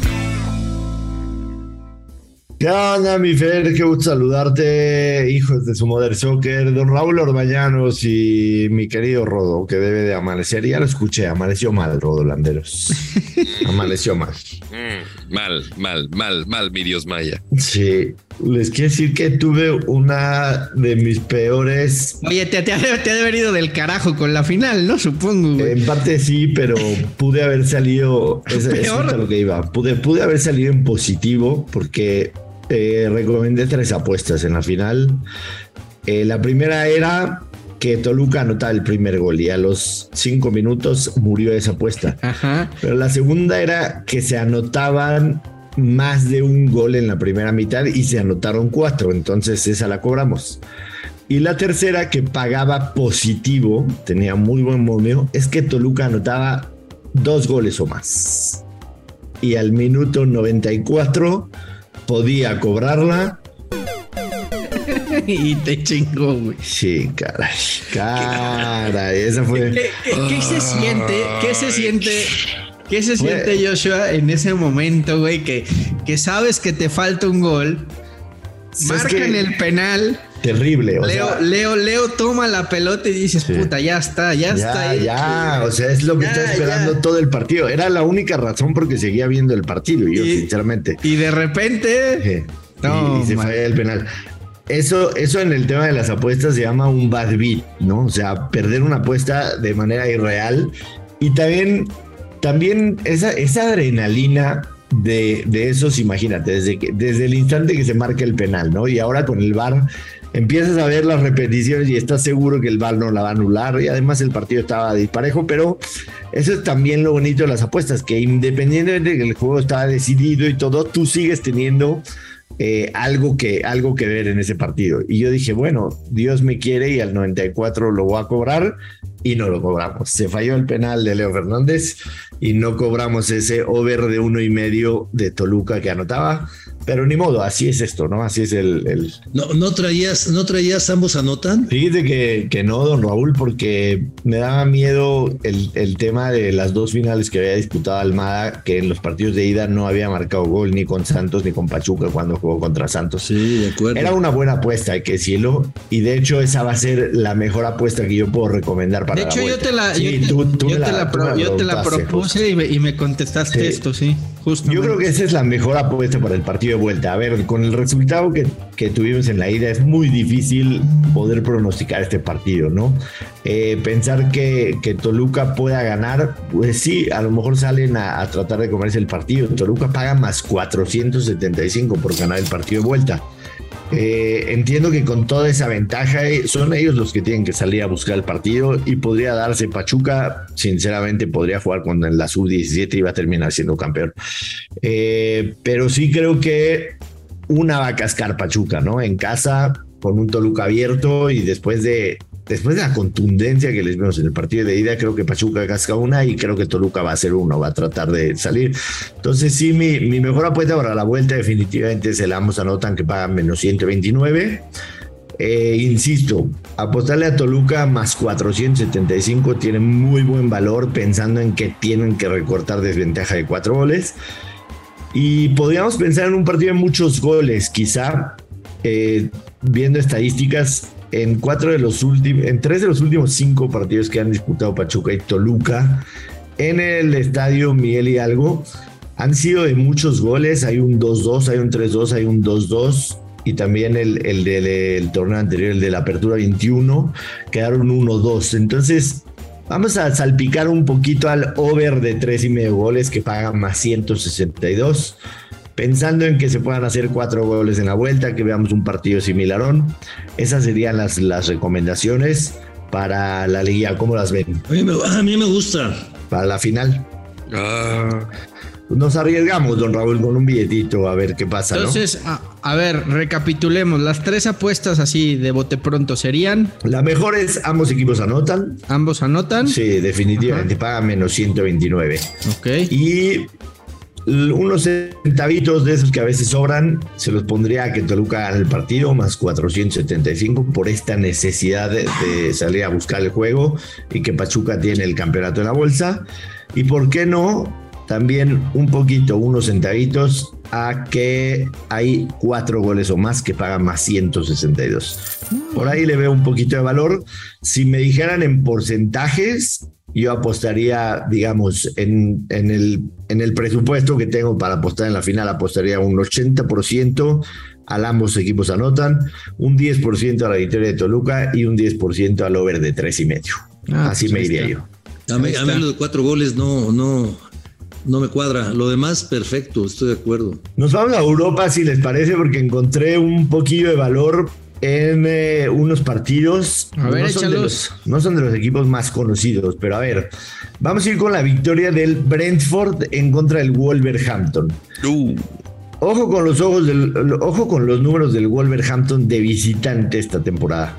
¿Qué onda, mi Fer? Qué gusto saludarte, hijos de su Mother Soccer, don Raúl Orbañanos y mi querido Rodo, que debe de amanecer. Ya lo escuché, amaneció mal, Rodo Landeros. Amaneció mal. Mm, mal, mal, mal, mal, mi Dios Maya. Sí, les quiero decir que tuve una de mis peores... Oye, te, te, te ha de haber ido del carajo con la final, ¿no? Supongo, güey. En parte sí, pero pude haber salido... Es, es a lo que iba. Pude, pude haber salido en positivo porque... Eh, recomendé tres apuestas en la final. Eh, la primera era que Toluca anotaba el primer gol y a los cinco minutos murió esa apuesta. Ajá. Pero la segunda era que se anotaban más de un gol en la primera mitad y se anotaron cuatro, entonces esa la cobramos. Y la tercera, que pagaba positivo, tenía muy buen momio, es que Toluca anotaba dos goles o más. Y al minuto noventa y cuatro podía cobrarla. Y te chingó, güey. Sí, caray. Caray, esa fue. ¿Qué, qué, qué se siente? ¿Qué se siente? ¿Qué se siente, Joshua, en ese momento, güey? Que, que sabes que te falta un gol. Marcan el penal. Terrible. O Leo, sea, Leo, Leo toma la pelota y dices, sí. puta, ya está, ya, ya está. Ya, ya, o sea, es lo que ya, está esperando ya. todo el partido. Era la única razón porque seguía viendo el partido, yo y, sinceramente. Y de repente... Sí. No, y, y se falla el penal. Eso, eso en el tema de las apuestas se llama un bad beat, ¿no? O sea, perder una apuesta de manera irreal. Y también, también esa, esa adrenalina... De, de esos, imagínate, desde, que, desde el instante que se marca el penal, ¿no? Y ahora con el V A R empiezas a ver las repeticiones y estás seguro que el V A R no la va a anular, y además el partido estaba disparejo, pero eso es también lo bonito de las apuestas, que independientemente de que el juego estaba decidido y todo, tú sigues teniendo eh, algo, que, algo que ver en ese partido. Y yo dije, bueno, Dios me quiere y al noventa y cuatro lo voy a cobrar, y no lo cobramos. Se falló el penal de Leo Fernández y no cobramos ese over de uno y medio de Toluca que anotaba. pero ni modo, así es esto, ¿no? Así es el... el... No, ¿no traías, no traías ambos anotan? Fíjate que, que no, don Raúl, porque me daba miedo el, el tema de las dos finales que había disputado Almada, que en los partidos de ida no había marcado gol ni con Santos ni con Pachuca cuando jugó contra Santos. Sí, de acuerdo. Era una buena apuesta, hay que decirlo, y de hecho esa va a ser la mejor apuesta que yo puedo recomendar para de hecho, la yo te la, sí, yo te, tú, tú yo la, te la, pro, yo te la propuse y me, y me contestaste sí. esto, sí. Justamente. Yo creo que esa es la mejor apuesta para el partido de vuelta. A ver, con el resultado que, que tuvimos en la ida es muy difícil poder pronosticar este partido, ¿no? Eh, pensar que, que Toluca pueda ganar, pues sí, a lo mejor salen a, a tratar de comerse el partido. Toluca paga más cuatrocientos setenta y cinco por ganar el partido de vuelta. Eh, entiendo que con toda esa ventaja son ellos los que tienen que salir a buscar el partido y podría darse. Pachuca, sinceramente podría jugar cuando en la sub diecisiete iba a terminar siendo campeón, eh, pero sí creo que una va a cascar Pachuca, ¿no? En casa con un Toluca abierto y después de Después de la contundencia que les vimos en el partido de ida, creo que Pachuca casca una y creo que Toluca va a hacer uno, va a tratar de salir. Entonces sí, mi, mi mejor apuesta para la vuelta definitivamente es el ambos anotan, que pagan menos ciento veintinueve. Eh, insisto, apostarle a Toluca más cuatrocientos setenta y cinco tiene muy buen valor pensando en que tienen que recortar desventaja de cuatro goles. Y podríamos pensar en un partido de muchos goles, quizá, eh, viendo estadísticas. En cuatro de los últimos, en tres de los últimos cinco partidos que han disputado Pachuca y Toluca en el estadio Miguel Hidalgo han sido de muchos goles. Hay un dos dos, hay un tres dos, hay un dos dos y también el, el del el torneo anterior, el de la Apertura veintiuno, quedaron uno dos. Entonces vamos a salpicar un poquito al over de tres y medio goles que paga más ciento sesenta y dos. Pensando en que se puedan hacer cuatro goles en la vuelta, que veamos un partido similarón. Esas serían las, las recomendaciones para la liga. ¿Cómo las ven? A mí me, a mí me gusta. Para la final. Ah. Nos arriesgamos, don Raúl, con un billetito a ver qué pasa, Entonces, ¿no? a, a ver, recapitulemos. Las tres apuestas así de bote pronto serían... La mejor es ambos equipos anotan. ¿Ambos anotan? Sí, definitivamente. Ajá. Pagan menos ciento veintinueve. Ok. Y... unos centavitos de esos que a veces sobran, se los pondría a que Toluca gane el partido, más cuatrocientos setenta y cinco, por esta necesidad de, de salir a buscar el juego y que Pachuca tiene el campeonato en la bolsa. Y por qué no, también un poquito, unos centavitos a que hay cuatro goles o más que pagan más ciento sesenta y dos. Por ahí le veo un poquito de valor. Si me dijeran en porcentajes, yo apostaría, digamos, en, en, el, en el presupuesto que tengo para apostar en la final, apostaría un ochenta por ciento al ambos equipos anotan, un diez por ciento a la victoria de Toluca y un diez por ciento al over de tres y medio. Ah, Así pues me iría yo. A mí, a mí lo de cuatro goles no, no, no me cuadra. Lo demás, perfecto, estoy de acuerdo. Nos vamos a Europa, si les parece, porque encontré un poquillo de valor en eh, unos partidos. A ver, no son, de los, no son de los equipos más conocidos, pero a ver, vamos a ir con la victoria del Brentford en contra del Wolverhampton. Uh. Ojo con los ojos del, ojo con los números del Wolverhampton de visitante esta temporada.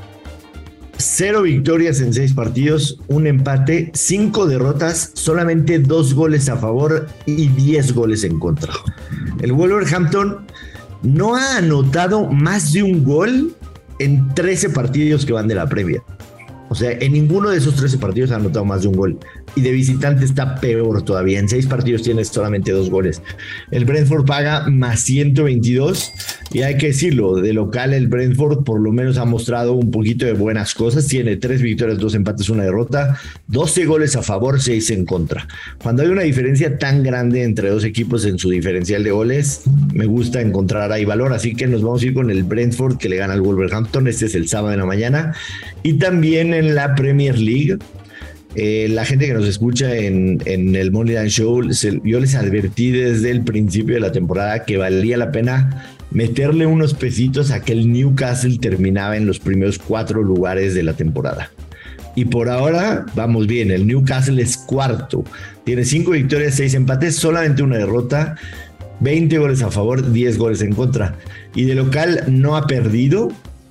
Cero victorias en seis partidos, un empate, cinco derrotas, solamente dos goles a favor y diez goles en contra. El Wolverhampton no ha anotado más de un gol en trece partidos que van de la Premier. O sea, en ninguno de esos trece partidos ha anotado más de un gol. Y de visitante está peor todavía. En seis partidos tiene solamente dos goles. El Brentford paga más ciento veintidós. Y hay que decirlo, de local el Brentford por lo menos ha mostrado un poquito de buenas cosas. Tiene tres victorias, dos empates, una derrota. doce goles a favor, seis en contra. Cuando hay una diferencia tan grande entre dos equipos en su diferencial de goles, me gusta encontrar ahí valor. Así que nos vamos a ir con el Brentford, que le gana al Wolverhampton. Este es el sábado en la mañana. Y también en la Premier League, eh, la gente que nos escucha en, en el Moneyline Show, se, yo les advertí desde el principio de la temporada que valía la pena meterle unos pesitos a que el Newcastle terminaba en los primeros cuatro lugares de la temporada. Y por ahora vamos bien, el Newcastle es cuarto, tiene cinco victorias, seis empates, solamente una derrota, veinte goles a favor, diez goles en contra. Y de local no ha perdido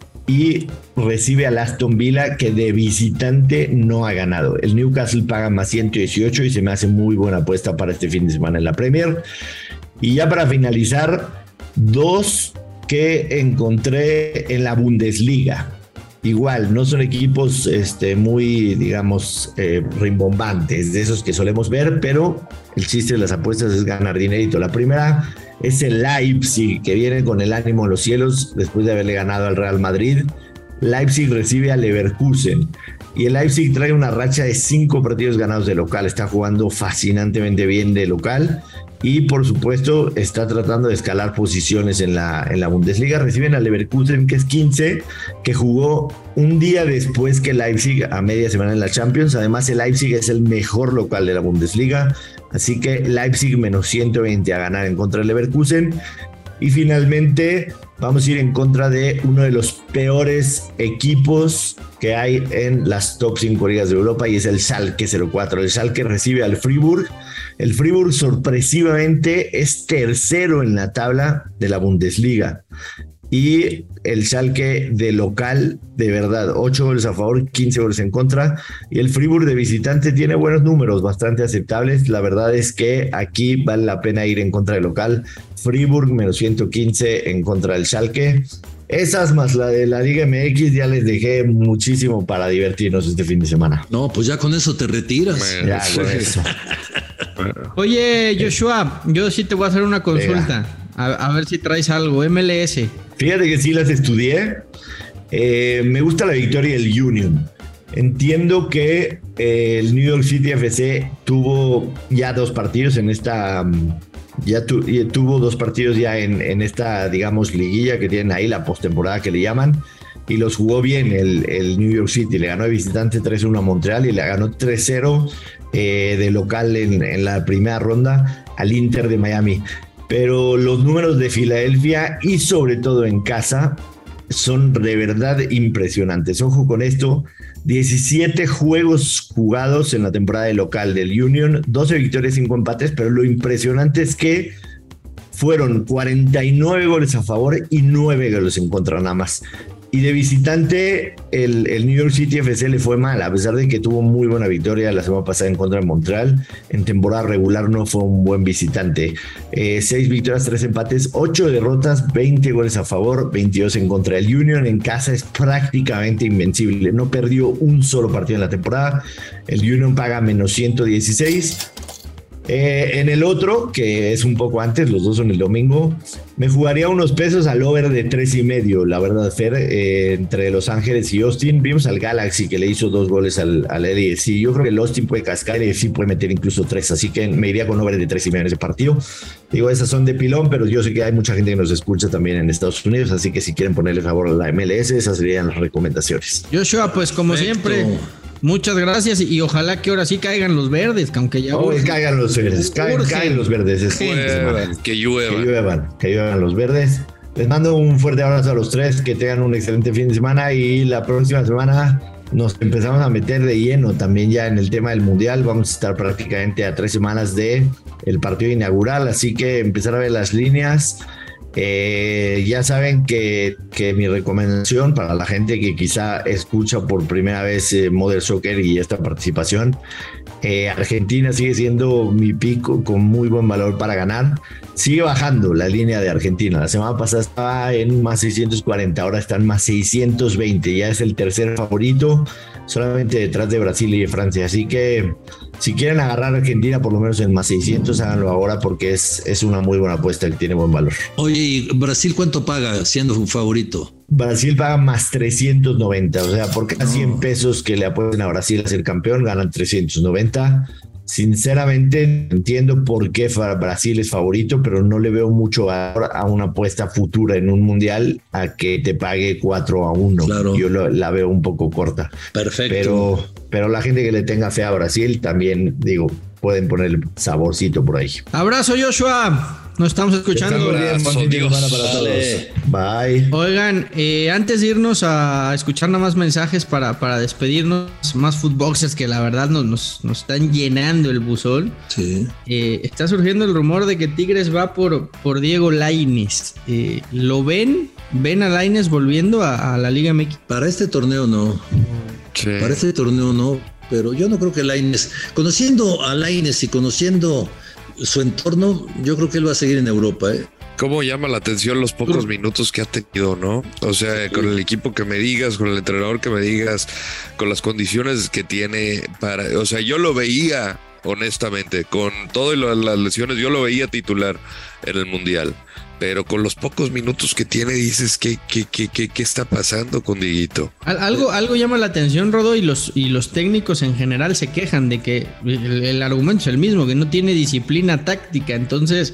y recibe al Aston Villa, que de visitante no ha ganado. El Newcastle paga más ciento dieciocho y se me hace muy buena apuesta para este fin de semana en la Premier. Y ya para finalizar, dos que encontré en la Bundesliga. Igual, no son equipos este, muy, digamos, eh, rimbombantes, de esos que solemos ver, pero el chiste de las apuestas es ganar dinerito. La primera es el Leipzig, que viene con el ánimo en los cielos después de haberle ganado al Real Madrid. Leipzig recibe a Leverkusen y el Leipzig trae una racha de cinco partidos ganados de local. Está jugando fascinantemente bien de local y por supuesto está tratando de escalar posiciones en la, en la Bundesliga. Reciben a Leverkusen, que es quince, que jugó un día después que Leipzig, a media semana en la Champions. Además, el Leipzig es el mejor local de la Bundesliga, así que Leipzig menos ciento veinte a ganar en contra de Leverkusen. Y finalmente vamos a ir en contra de uno de los peores equipos que hay en las top cinco ligas de Europa, y es el Schalke cero cuatro. El Schalke recibe al Friburg. El Friburg sorpresivamente es tercero en la tabla de la Bundesliga. Y el Schalke de local, de verdad, ocho goles a favor, quince goles en contra. Y el Friburg de visitante tiene buenos números, bastante aceptables. La verdad es que aquí vale la pena ir en contra del local. Friburg menos ciento quince en contra del Schalke. Esas más la de la Liga M X ya les dejé muchísimo para divertirnos este fin de semana. No, pues ya con eso te retiras. Bueno, ya con eso. Oye, Joshua, yo sí te voy a hacer una consulta. A, a ver si traes algo. M L S. Fíjate que sí las estudié. Eh, me gusta la victoria del Union. Entiendo que eh, el New York City F C tuvo ya dos partidos en esta... Ya, tu, ya tuvo dos partidos ya en, en esta, digamos, liguilla que tienen ahí, la postemporada que le llaman, y los jugó bien el, el New York City. Le ganó de visitante tres uno a Montreal y le ganó tres cero eh, de local en, en la primera ronda al Inter de Miami. Pero los números de Filadelfia y sobre todo en casa son de verdad impresionantes. Ojo con esto: diecisiete juegos jugados en la temporada de local del Union, doce victorias, cinco empates, pero lo impresionante es que fueron cuarenta y nueve goles a favor y nueve goles en contra nada más. Y de visitante, el, el New York City F C le fue mal, a pesar de que tuvo muy buena victoria la semana pasada en contra de Montreal. En temporada regular no fue un buen visitante. Eh, seis victorias, tres empates, ocho derrotas, veinte goles a favor, veintidós en contra. El Union en casa es prácticamente invencible. No perdió un solo partido en la temporada. El Union paga menos ciento dieciséis. Eh, en el otro, que es un poco antes, los dos son el domingo, me jugaría unos pesos al over de tres y medio, la verdad, Fer, eh, entre Los Ángeles y Austin. Vimos al Galaxy que le hizo dos goles al, al L A F C. Yo creo que el Austin puede cascar, el L A F C puede meter incluso tres, así que me iría con over de tres y medio en ese partido. Digo, esas son de pilón, pero yo sé que hay mucha gente que nos escucha también en Estados Unidos, así que si quieren ponerle favor a la M L S, esas serían las recomendaciones. Joshua, pues como Perfecto. siempre, muchas gracias y, y ojalá que ahora sí caigan los verdes, aunque ya... Oh, caigan los verdes, caen, caen los verdes. Es que, lluevan, que lluevan. Que lluevan, que lluevan los verdes. Les mando un fuerte abrazo a los tres, que tengan un excelente fin de semana y la próxima semana nos empezamos a meter de lleno también ya en el tema del Mundial. Vamos a estar prácticamente a tres semanas de el partido inaugural, así que empezar a ver las líneas. Eh, ya saben que, que mi recomendación para la gente que quizá escucha por primera vez eh, Mother Soccer y esta participación, eh, Argentina sigue siendo mi pico con muy buen valor para ganar. Sigue bajando la línea de Argentina. La semana pasada estaba en más seiscientos cuarenta, ahora está en más seiscientos veinte. Ya es el tercer favorito, solamente detrás de Brasil y de Francia. Así que si quieren agarrar a Argentina por lo menos en más seiscientos, háganlo ahora porque es, es una muy buena apuesta que tiene buen valor. Oye, ¿y Brasil cuánto paga siendo un favorito? Brasil paga más trescientos noventa, o sea, por cada cien pesos que le apuesten a Brasil a ser campeón, ganan trescientos noventa. Sinceramente entiendo por qué Brasil es favorito, pero no le veo mucho valor a una apuesta futura en un mundial a que te pague cuatro a uno. Claro. Yo lo, la veo un poco corta. Perfecto. Pero, pero la gente que le tenga fe a Brasil también, digo, pueden poner el saborcito por ahí. Abrazo, Joshua. Nos estamos escuchando. Estamos bien, para todos. Bye. Oigan, eh, antes de irnos a escuchar nada más mensajes para, para despedirnos, más footboxers que la verdad nos, nos, nos están llenando el buzón. Sí. Eh, está surgiendo el rumor de que Tigres va por, por Diego Lainez. Eh, ¿Lo ven? ¿Ven a Lainez volviendo a, a la Liga M X? Para este torneo no. Sí. Para este torneo no. Pero yo no creo que Lainez, conociendo a Lainez y conociendo su entorno, yo creo que él va a seguir en Europa, ¿eh? cómo llama la atención los pocos minutos que ha tenido, ¿no? O sea, con el equipo que me digas, con el entrenador que me digas, con las condiciones que tiene para, o sea, yo lo veía, honestamente, con todas las lesiones, yo lo veía titular en el Mundial, pero con los pocos minutos que tiene dices, ¿qué, qué, qué, qué, qué está pasando con Dieguito? Algo, algo llama la atención, Rodo, y los, y los técnicos en general se quejan de que el, el argumento es el mismo, que no tiene disciplina táctica, entonces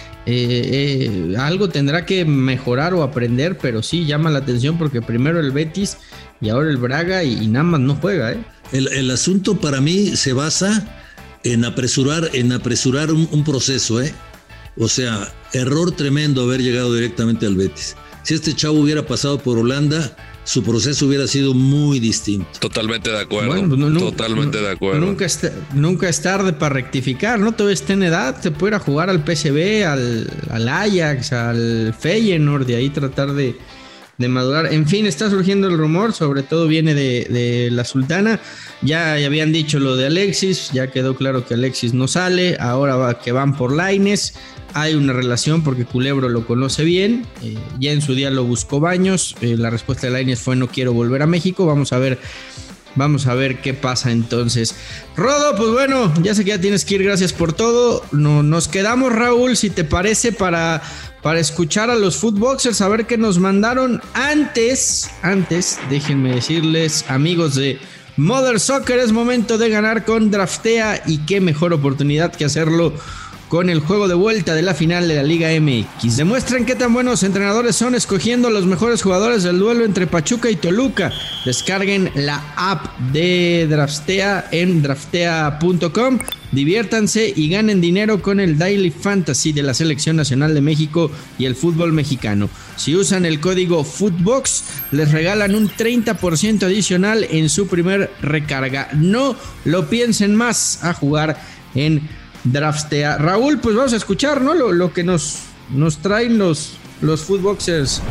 eh, eh, algo tendrá que mejorar o aprender, pero sí llama la atención porque primero el Betis y ahora el Braga y, y nada más no juega, ¿eh? El, el asunto para mí se basa en apresurar, en apresurar un, un proceso, ¿eh? O sea, error tremendo haber llegado directamente al Betis. Si este chavo hubiera pasado por Holanda, su proceso hubiera sido muy distinto. Totalmente de acuerdo. Bueno, pues no, no, Totalmente no, de acuerdo. Nunca es, nunca es tarde para rectificar, ¿no? Todavía está en edad, te puede ir a jugar al P S V, al, al Ajax, al Feyenoord, de ahí tratar de, de madurar. En fin, está surgiendo el rumor, sobre todo viene de, de la Sultana. Ya, ya habían dicho lo de Alexis, ya quedó claro que Alexis no sale, ahora va, que van por Lainez. Hay una relación porque Culebro lo conoce bien, eh, ya en su día lo buscó Baños, eh, la respuesta de Lainez fue no quiero volver a México, vamos a ver, vamos a ver qué pasa entonces. Rodo, pues bueno, ya sé que ya tienes que ir, gracias por todo, no, nos quedamos, Raúl, si te parece, para, para escuchar a los Footboxers, a ver qué nos mandaron. Antes, antes, déjenme decirles, amigos de Mother Soccer, es momento de ganar con Draftea, y qué mejor oportunidad que hacerlo con el juego de vuelta de la final de la Liga M X. Demuestren qué tan buenos entrenadores son escogiendo los mejores jugadores del duelo entre Pachuca y Toluca. Descarguen la app de Draftea en draftea punto com. Diviértanse y ganen dinero con el Daily Fantasy de la Selección Nacional de México y el fútbol mexicano. Si usan el código FOOTBOX, les regalan un treinta por ciento adicional en su primer recarga. No lo piensen más, a jugar en Draftea. Raúl, pues vamos a escuchar, ¿no? Lo, lo que nos, nos traen los, los Footboxers.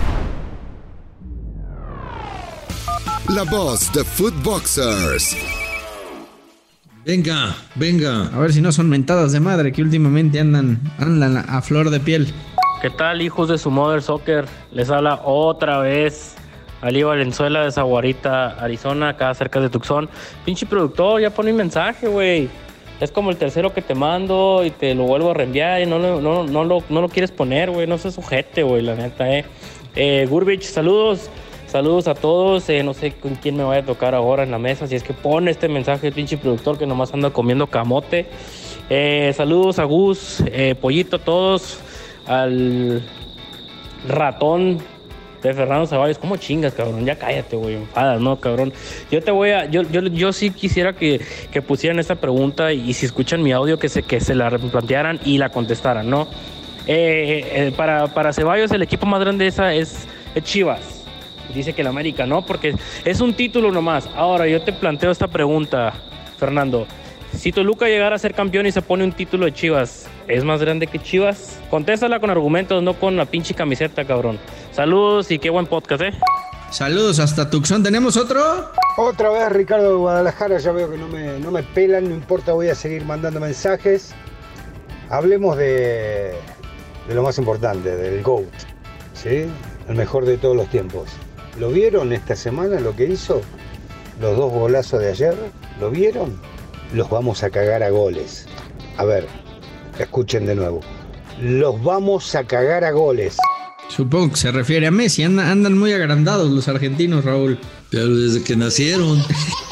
La voz de Footboxers. Venga, venga. A ver si no son mentadas de madre que últimamente andan, andan a flor de piel. ¿Qué tal, hijos de su Mother Soccer? Les habla otra vez Ali Valenzuela de Zaguarita, Arizona, acá cerca de Tucson. Pinche productor, ya pone un mensaje, güey. Es como el tercero que te mando y te lo vuelvo a reenviar y no, no, no, no, lo, no lo quieres poner, güey. No seas sujete, güey, la neta, eh. eh Gurbich, saludos. Saludos a todos. Eh, no sé con quién me vaya a tocar ahora en la mesa. Si es que pone este mensaje el pinche productor que nomás anda comiendo camote. Eh, saludos a Gus, eh, Pollito, a todos. Al ratón de Fernando Ceballos. ¿Cómo chingas, cabrón? Ya cállate, güey. Enfadas, ¿no, cabrón? Yo te voy a... Yo, yo, yo sí quisiera que, que pusieran esta pregunta y, y si escuchan mi audio que se, que se la replantearan y la contestaran, ¿no? Eh, eh, para, para Ceballos el equipo más grande esa es, es Chivas. Dice que el América, ¿no? Porque es un título nomás. Ahora, yo te planteo esta pregunta, Fernando. Si Toluca llegara a ser campeón y se pone un título de Chivas, ¿es más grande que Chivas? Contéstala con argumentos, no con la pinche camiseta, cabrón. Saludos y qué buen podcast, ¿eh? Saludos hasta Tucson. ¿Tenemos otro? Otra vez Ricardo de Guadalajara. Ya veo que no me, no me pelan, no importa, voy a seguir mandando mensajes. Hablemos de, de lo más importante, del GOAT, ¿sí? El mejor de todos los tiempos. ¿Lo vieron esta semana lo que hizo? Los dos golazos de ayer, ¿lo vieron? Los vamos a cagar a goles. A ver, escuchen de nuevo. Los vamos a cagar a goles. Supongo que se refiere a Messi. Andan, andan muy agrandados los argentinos, Raúl. Pero desde que nacieron.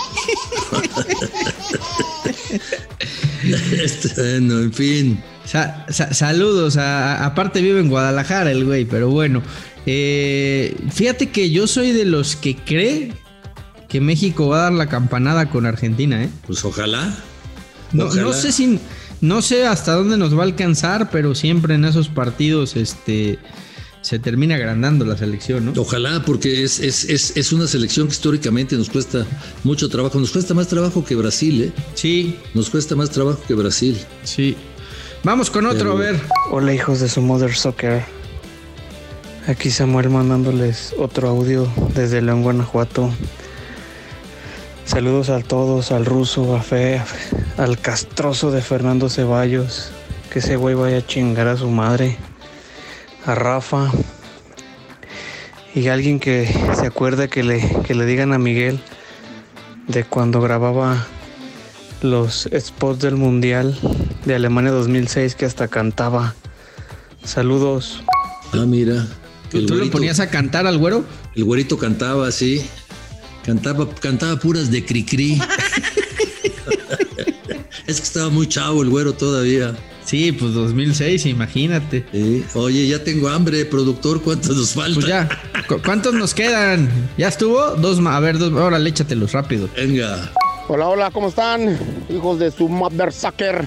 Bueno, en fin. Sa- sa- saludos. A, a, aparte vive en Guadalajara el güey, pero bueno. Eh, fíjate que yo soy de los que cree que México va a dar la campanada con Argentina, ¿eh? Pues ojalá. No, ojalá. no sé si, no sé hasta dónde nos va a alcanzar, pero siempre en esos partidos, este, se termina agrandando la selección, ¿no? Ojalá, porque es, es, es, es una selección que históricamente nos cuesta mucho trabajo. Nos cuesta más trabajo que Brasil, ¿eh? Sí. Nos cuesta más trabajo que Brasil. Sí. Vamos con otro, pero... a ver. Hola, hijos de su Mother Soccer. Aquí Samuel mandándoles otro audio desde León, Guanajuato. Saludos a todos, al ruso, a Fe, al castroso de Fernando Ceballos. Que ese güey vaya a chingar a su madre. a Rafa y alguien que se acuerde que le, que le digan a Miguel de cuando grababa los spots del Mundial de Alemania dos mil seis que hasta cantaba. Saludos. Ah, mira. ¿Tú, ¿tú lo ponías a cantar al güero? El güerito cantaba, sí. Cantaba, cantaba puras de cri-cri. Es que estaba muy chavo el güero todavía. Sí, pues dos mil seis, imagínate. Sí. Oye, ya tengo hambre, productor. ¿Cuántos nos faltan? Pues ya. ¿Cu- ¿Cuántos nos quedan? ¿Ya estuvo? Dos más. A ver, dos. Ahora échatelos rápido. Venga. Hola, hola, ¿cómo están? Hijos de su mother sucker.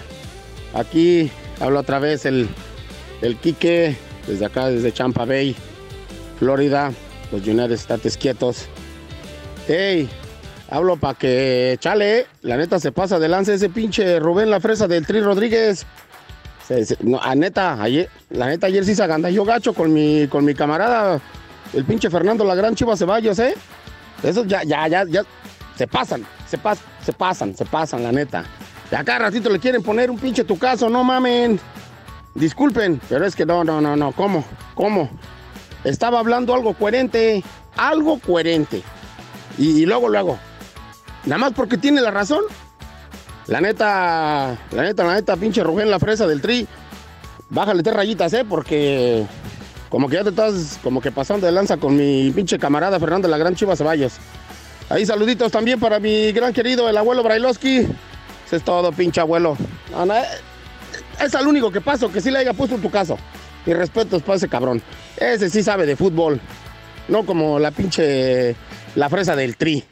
Aquí habla otra vez el, el Quique, desde acá, desde Champa Bay, Florida. Los United States quietos. Hey, hablo para que chale, la neta se pasa de lanza ese pinche Rubén la fresa del Tri Rodríguez. Se, se, no, a neta, ayer, la neta ayer sí se agandalló gacho con mi, con mi camarada, el pinche Fernando la gran Chiva Ceballos, ¿eh? Esos ya, ya, ya, ya, se pasan, se pasan, se pasan, se pasan, la neta. Y acá ratito le quieren poner un pinche tucazo, no mamen. Disculpen, pero es que no, no, no, no, ¿cómo? ¿Cómo? Estaba hablando algo coherente, algo coherente. Y, y luego, luego, nada más porque tiene la razón. La neta, la neta, la neta, pinche Rubén la fresa del Tri. Bájale tres rayitas, ¿eh? Porque como que ya te estás como que pasando de lanza con mi pinche camarada Fernando la gran Chiva Ceballos. Ahí saluditos también para mi gran querido, el abuelo Brailovsky. Eso es todo, pinche abuelo. No, no, es el único que paso que sí le haya puesto en tu caso. Y respetos para ese cabrón. Ese sí sabe de fútbol. No como la pinche... la fresa del Tri.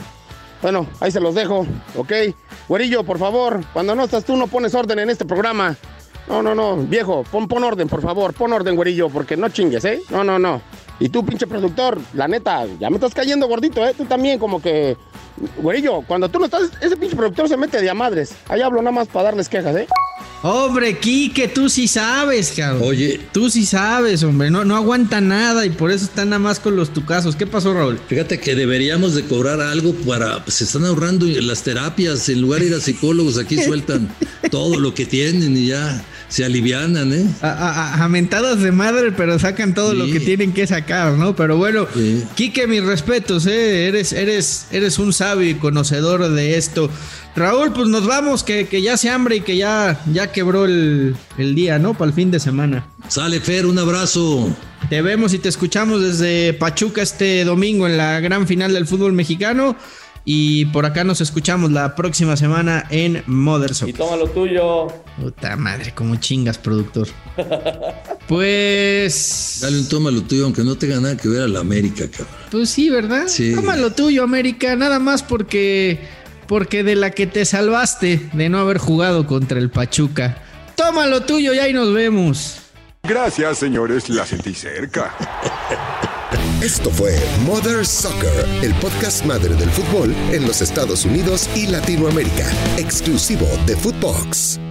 Bueno, ahí se los dejo, ¿ok? Güerillo, por favor, cuando no estás tú no pones orden en este programa. No, no, no, viejo, pon, pon orden, por favor. Pon orden, güerillo, porque no chingues, ¿eh? No, no, no. Y tú, pinche productor, la neta, ya me estás cayendo gordito, ¿eh? Tú también como que... Güerillo, cuando tú no estás, ese pinche productor se mete de a madres. Ahí hablo nada más para darles quejas, ¿eh? Hombre, Quique, tú sí sabes, cabrón. Oye. Tú sí sabes, hombre. No, no aguanta nada y por eso están nada más con los tucazos. ¿Qué pasó, Raúl? Fíjate que deberíamos de cobrar algo para... Se están ahorrando las terapias. En lugar de ir a psicólogos, aquí sueltan todo lo que tienen y ya se alivianan, ¿eh? A, a, a mentadas de madre, pero sacan todo sí. lo que tienen que sacar, ¿no? Pero bueno, sí. Quique, mis respetos, ¿eh? Eres, eres, eres un sabio y conocedor de esto. Raúl, pues nos vamos, que, que ya se hambre y que ya, ya quebró el, el día, ¿no? Para el fin de semana. Sale, Fer, un abrazo. Te vemos y te escuchamos desde Pachuca este domingo en la gran final del fútbol mexicano. Y por acá nos escuchamos la próxima semana en Mother Soccer. Y toma lo tuyo. Puta madre, como chingas, productor. Pues... Dale un toma lo tuyo, aunque no tenga nada que ver a la América, cabrón. Pues sí, ¿verdad? Sí. Toma lo tuyo, América, nada más porque... Porque de la que te salvaste de no haber jugado contra el Pachuca. Toma lo tuyo y ahí nos vemos. Gracias, señores, la sentí cerca. Esto fue Mother Soccer, el podcast madre del fútbol en los Estados Unidos y Latinoamérica, exclusivo de Footbox.